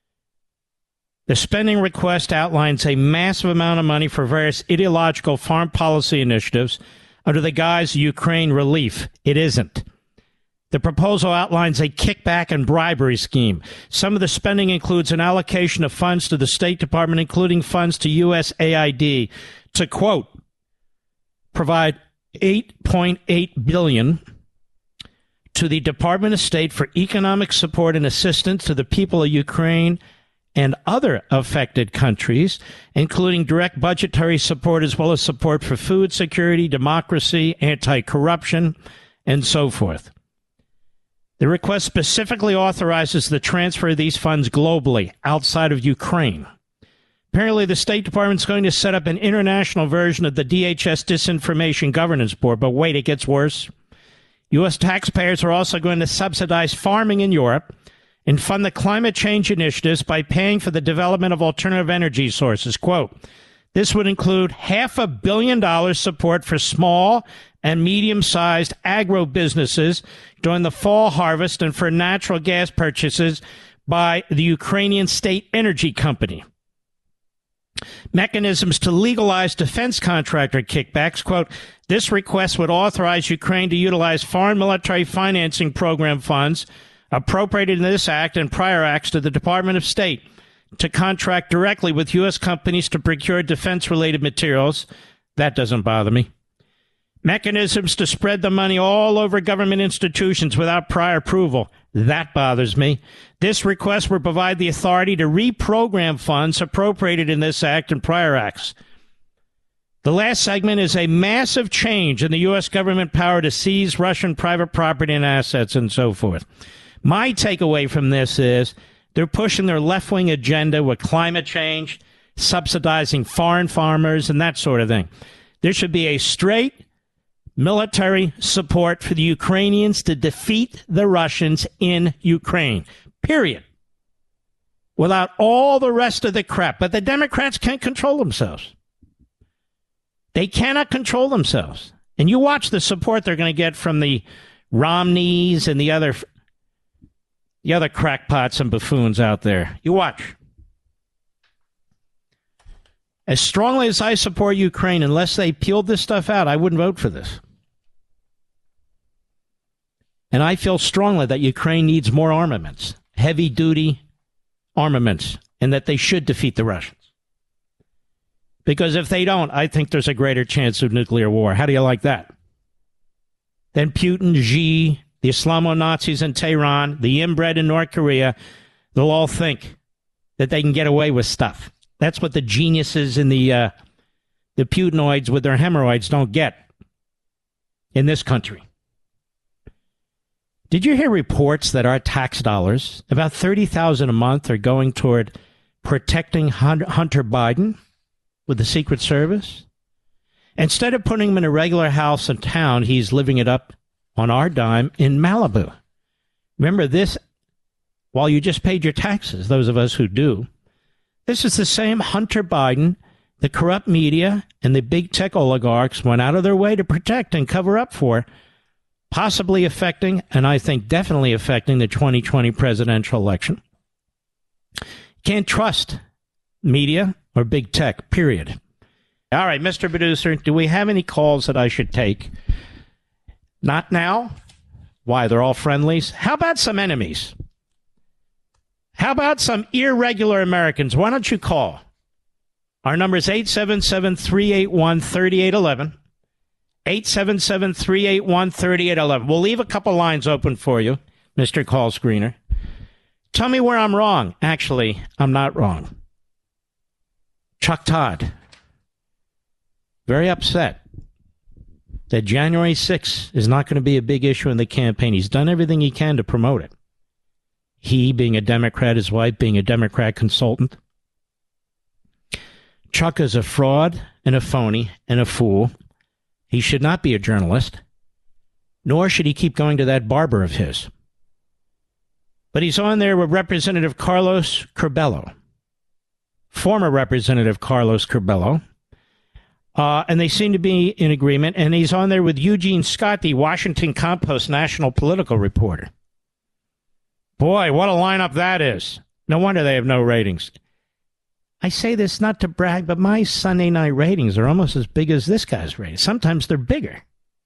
The spending request outlines a massive amount of money for various ideological foreign policy initiatives under the guise of Ukraine relief. It isn't. The proposal outlines a kickback and bribery scheme. Some of the spending includes an allocation of funds to the State Department, including funds to USAID, to, quote, provide $8.8 billion to the Department of State for economic support and assistance to the people of Ukraine and other affected countries, including direct budgetary support as well as support for food security, democracy, anti-corruption, and so forth. The request specifically authorizes the transfer of these funds globally, outside of Ukraine. Apparently, the State Department is going to set up an international version of the DHS Disinformation Governance Board. But wait, it gets worse. U.S. taxpayers are also going to subsidize farming in Europe and fund the climate change initiatives by paying for the development of alternative energy sources. Quote, this would include $500 million support for small and medium-sized agro-businesses during the fall harvest and for natural gas purchases by the Ukrainian State Energy Company. Mechanisms to legalize defense contractor kickbacks. Quote, this request would authorize Ukraine to utilize foreign military financing program funds appropriated in this act and prior acts to the Department of State to contract directly with U.S. companies to procure defense-related materials. That doesn't bother me. Mechanisms to spread the money all over government institutions without prior approval. That bothers me. This request would provide the authority to reprogram funds appropriated in this act and prior acts. The last segment is a massive change in the U.S. government power to seize Russian private property and assets and so forth. My takeaway from this is they're pushing their left-wing agenda with climate change, subsidizing foreign farmers, and that sort of thing. There should be a straight military support for the Ukrainians to defeat the Russians in Ukraine, period. Without all the rest of the crap. But the Democrats can't control themselves. They cannot control themselves. And you watch the support they're going to get from the Romneys and the other crackpots and buffoons out there. You watch. As strongly as I support Ukraine, unless they peeled this stuff out, I wouldn't vote for this. And I feel strongly that Ukraine needs more armaments, heavy-duty armaments, and that they should defeat the Russians. Because if they don't, I think there's a greater chance of nuclear war. How do you like that? Then Putin, Xi, the Islamo-Nazis in Tehran, the inbred in North Korea, they'll all think that they can get away with stuff. That's what the geniuses in the Putinoids with their hemorrhoids don't get in this country. Did you hear reports that our tax dollars, about $30,000 a month, are going toward protecting Hunter Biden with the Secret Service? Instead of putting him in a regular house in town, he's living it up on our dime in Malibu. Remember this, while you just paid your taxes, those of us who do, this is the same Hunter Biden the corrupt media and the big tech oligarchs went out of their way to protect and cover up for, possibly affecting, and I think definitely affecting, the 2020 presidential election. Can't trust media or big tech, period. All right, Mr. Producer, do we have any calls that I should take? Not now. Why, they're all friendlies? How about some enemies? How about some irregular Americans? Why don't you call? Our number is 877-381-3811. 877-381-3811. We'll leave a couple lines open for you. Mr. Call Screener. Tell me where I'm wrong. Actually, I'm not wrong. Chuck Todd, very upset that January 6th is not going to be a big issue in the campaign. He's done everything he can to promote it. He being a Democrat, his wife being a Democrat consultant. Chuck is a fraud and a phony and a fool. He should not be a journalist, nor should he keep going to that barber of his. But he's on there with Representative Carlos Curbelo, former Representative Carlos Curbelo, and they seem to be in agreement. And he's on there with Eugene Scott, the Washington Compost national political reporter. Boy, what a lineup that is. No wonder they have no ratings. I say this not to brag, but my Sunday night ratings are almost as big as this guy's ratings. Sometimes they're bigger.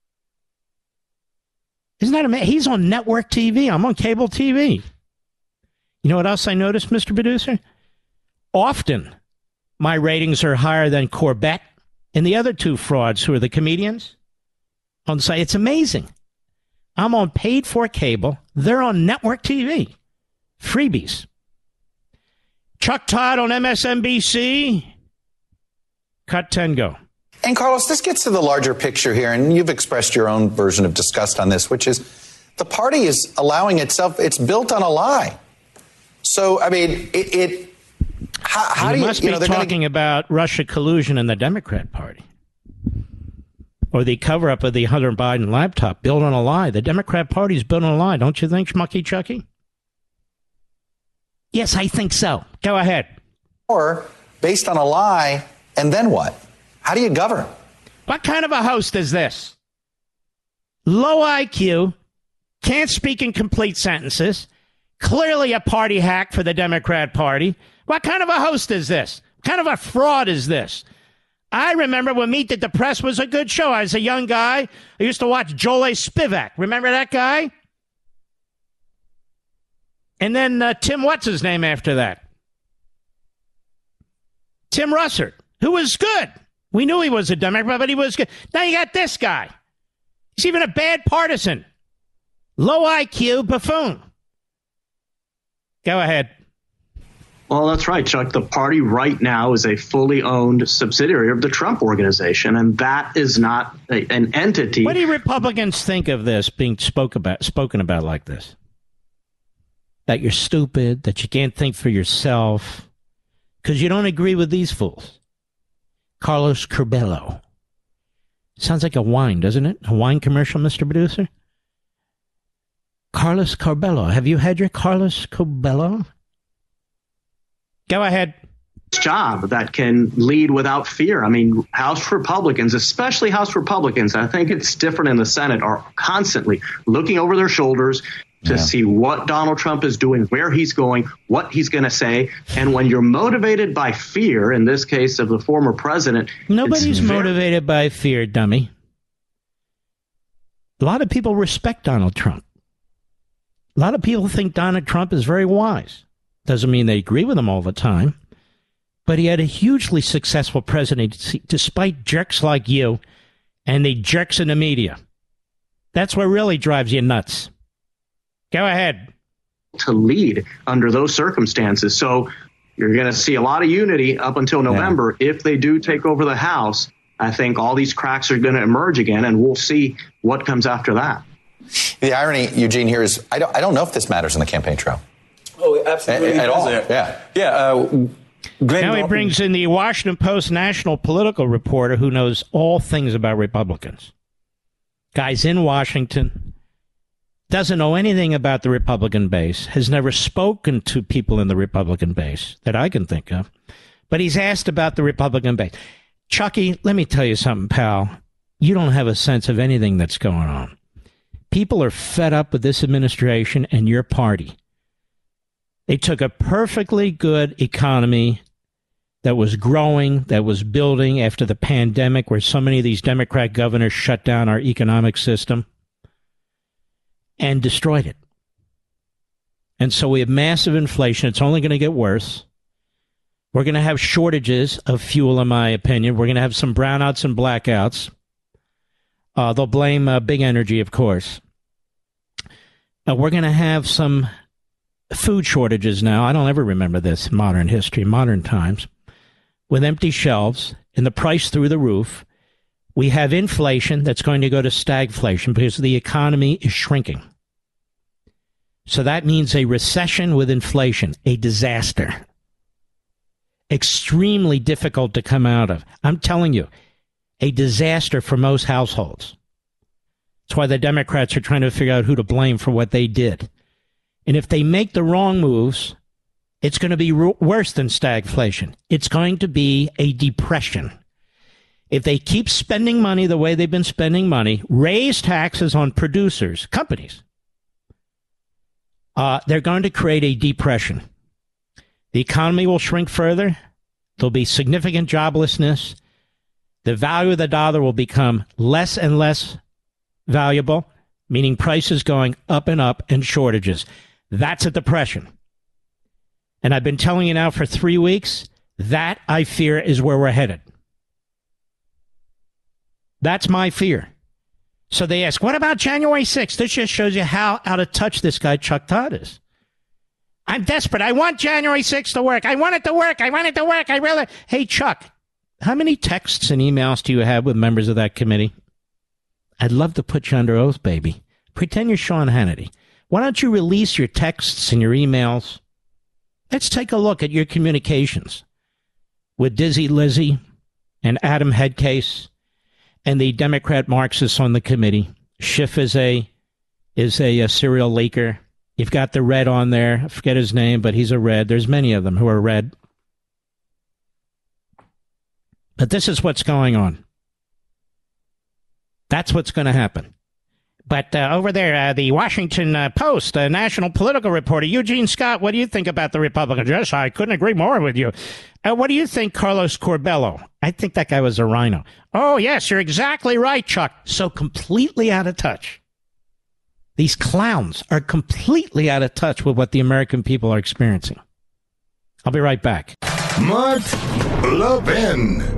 Isn't that amazing? He's on network TV. I'm on cable TV. You know what else I noticed, Mr. Producer? Often, my ratings are higher than Corbett and the other two frauds who are the comedians on the site. It's amazing. I'm on paid-for cable. They're on network TV. Freebies. Chuck Todd on MSNBC. Cut 10, go. And Carlos, this gets to the larger picture here, and you've expressed your own version of disgust on this, which is the party is allowing itself, it's built on a lie. So, I mean, how do you... You must be talking about Russia collusion in the Democrat Party. Or the cover-up of the Hunter Biden laptop, built on a lie. The Democrat Party is built on a lie, don't you think, Schmucky Chucky? Yes, I think so. Go ahead. Or based on a lie, and then what? How do you govern? What kind of a host is this? Low IQ, can't speak in complete sentences, clearly a party hack for the Democrat Party. What kind of a host is this? What kind of a fraud is this? I remember when Meet the Press was a good show. I was a young guy. I used to watch Joel A. Spivak. Remember that guy? And then Tim, what's his name after that? Tim Russert, who was good. We knew he was a Democrat, but he was good. Now you got this guy. He's even a bad partisan. Low IQ buffoon. Go ahead. Well, that's right, Chuck. The party right now is a fully owned subsidiary of the Trump Organization, and that is not an entity. What do Republicans think of this being spoken about like this? That you're stupid, that you can't think for yourself, because you don't agree with these fools. Carlos Curbelo. Sounds like a wine, doesn't it? A wine commercial, Mr. Producer? Carlos Curbelo. Have you had your Carlos Curbelo? Go ahead. Job that can lead without fear. I mean, House Republicans, especially House Republicans, I think it's different in the Senate, are constantly looking over their shoulders to see what Donald Trump is doing, where he's going, what he's going to say. And when you're motivated by fear, in this case of the former president... Nobody's motivated by fear, dummy. A lot of people respect Donald Trump. A lot of people think Donald Trump is very wise. Doesn't mean they agree with him all the time. But he had a hugely successful presidency, despite jerks like you and the jerks in the media. That's what really drives you nuts. Go ahead. To lead under those circumstances. So you're going to see a lot of unity up until November. If they do take over the House, I think all these cracks are going to emerge again, and we'll see what comes after that. The irony, Eugene, here is I don't know if this matters in the campaign trail. Oh, absolutely. At all. Yeah. Now he brings in the Washington Post national political reporter who knows all things about Republicans. Guy's in Washington, doesn't know anything about the Republican base, has never spoken to people in the Republican base that I can think of, but he's asked about the Republican base. Chucky, let me tell you something, pal. You don't have a sense of anything that's going on. People are fed up with this administration and your party. They took a perfectly good economy that was growing, that was building after the pandemic, where so many of these Democrat governors shut down our economic system, and destroyed it. And so we have massive inflation. It's only going to get worse. We're going to have shortages of fuel, in my opinion. We're going to have some brownouts and blackouts. They'll blame big energy, of course. we're going to have some food shortages now. I don't ever remember this in modern history, modern times, with empty shelves and the price through the roof. We have inflation that's going to go to stagflation because the economy is shrinking. So that means a recession with inflation, a disaster. Extremely difficult to come out of. I'm telling you, a disaster for most households. That's why the Democrats are trying to figure out who to blame for what they did. And if they make the wrong moves, it's going to be worse than stagflation. It's going to be a depression. If they keep spending money the way they've been spending money, raise taxes on producers, companies, they're going to create a depression. The economy will shrink further. There'll be significant joblessness. The value of the dollar will become less and less valuable, meaning prices going up and shortages. That's a depression. And I've been telling you now for 3 weeks, that, I fear, is where we're headed. That's my fear. So they ask, what about January 6th? This just shows you how out of touch this guy Chuck Todd is. I'm desperate. I want January 6th to work. I want it to work. I want it to work. I really... Hey, Chuck, how many texts and emails do you have with members of that committee? I'd love to put you under oath, baby. Pretend you're Sean Hannity. Why don't you release your texts and your emails? Let's take a look at your communications with Dizzy Lizzie and Adam Headcase and the Democrat Marxists on the committee. Schiff is a serial leaker. You've got the red on there. I forget his name, but he's a red. There's many of them who are red. But this is what's going on. That's what's going to happen. But over there, the Washington Post, national political reporter, Eugene Scott, what do you think about the Republicans? Yes, I couldn't agree more with you. What do you think, Carlos Corbello? I think that guy was a rhino. Oh, yes, you're exactly right, Chuck. So completely out of touch. These clowns are completely out of touch with what the American people are experiencing. I'll be right back. Mark Levin.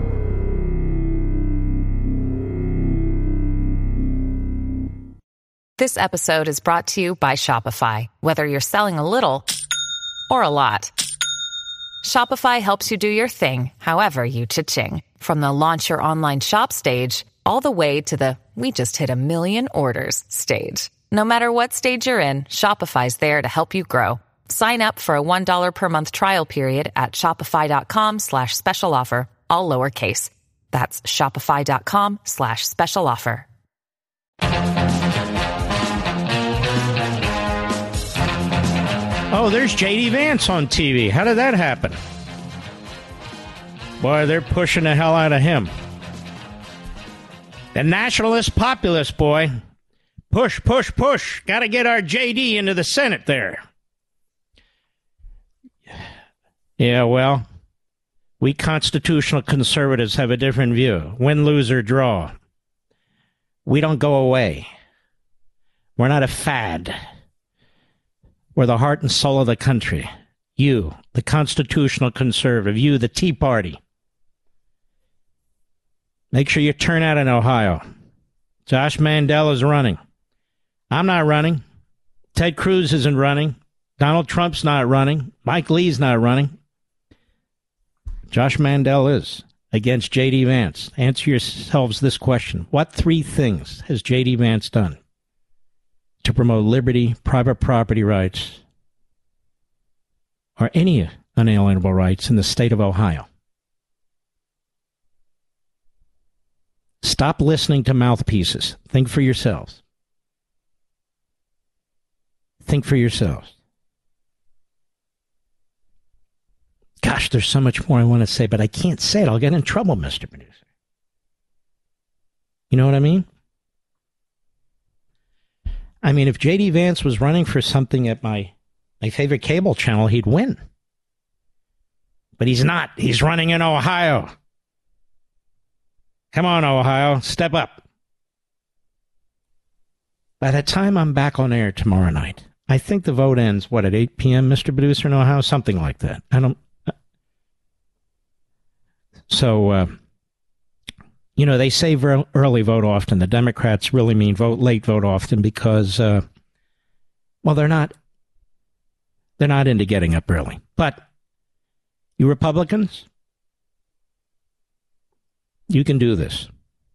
This episode is brought to you by Shopify. Whether you're selling a little or a lot, Shopify helps you do your thing, however you cha-ching. From the launch your online shop stage, all the way to the we just hit 1 million orders stage. No matter what stage you're in, Shopify's there to help you grow. Sign up for a $1 per month trial period at shopify.com/special offer, all lowercase. That's shopify.com/special offer. Oh, there's J.D. Vance on TV. How did that happen? Boy, they're pushing the hell out of him. The nationalist populist, boy. Push, push, push. Got to get our J.D. into the Senate there. Yeah, well, we constitutional conservatives have a different view. Win, lose, or draw. We don't go away. We're not a fad. We're the heart and soul of the country. You, the constitutional conservative. You, the Tea Party. Make sure you turn out in Ohio. Josh Mandel is running. I'm not running. Ted Cruz isn't running. Donald Trump's not running. Mike Lee's not running. Josh Mandel is against J.D. Vance. Answer yourselves this question. What 3 things has J.D. Vance done to promote liberty, private property rights, or any unalienable rights in the state of Ohio? Stop listening to mouthpieces. Think for yourselves. Think for yourselves. Gosh, there's so much more I want to say, but I can't say it. I'll get in trouble, Mr. Producer. You know what I mean? I mean, if J.D. Vance was running for something at my favorite cable channel, he'd win. But he's not. He's running in Ohio. Come on, Ohio. Step up. By the time I'm back on air tomorrow night, I think the vote ends, at 8 p.m., Mr. Producer, in Ohio? Something like that. So, they say early vote often. The Democrats really mean vote late, vote often, because Well, they're not. They're not into getting up early. But you Republicans, you can do this.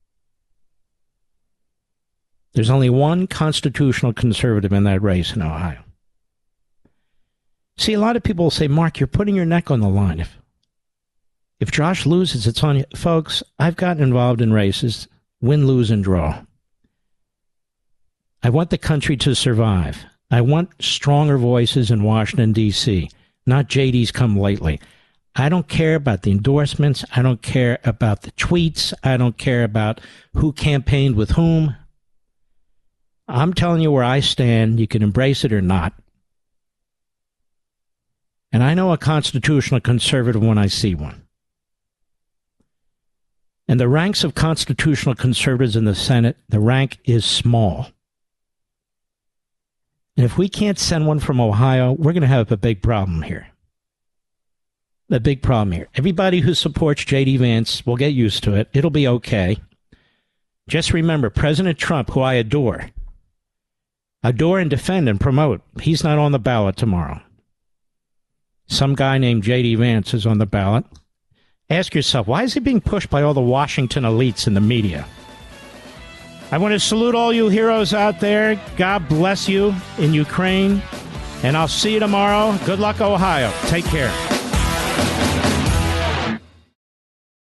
There's only one constitutional conservative in that race in Ohio. See, a lot of people say, Mark, you're putting your neck on the line. If Josh loses, it's on you. Folks, I've gotten involved in races, win, lose, and draw. I want the country to survive. I want stronger voices in Washington, D.C., not JD's come lately. I don't care about the endorsements. I don't care about the tweets. I don't care about who campaigned with whom. I'm telling you where I stand. You can embrace it or not. And I know a constitutional conservative when I see one. And the ranks of constitutional conservatives in the Senate, the rank is small. And if we can't send one from Ohio, we're going to have a big problem here. A big problem here. Everybody who supports J.D. Vance will get used to it. It'll be okay. Just remember, President Trump, who I adore and defend and promote, he's not on the ballot tomorrow. Some guy named J.D. Vance is on the ballot. Ask yourself, why is he being pushed by all the Washington elites in the media? I want to salute all you heroes out there. God bless you in Ukraine. And I'll see you tomorrow. Good luck, Ohio. Take care.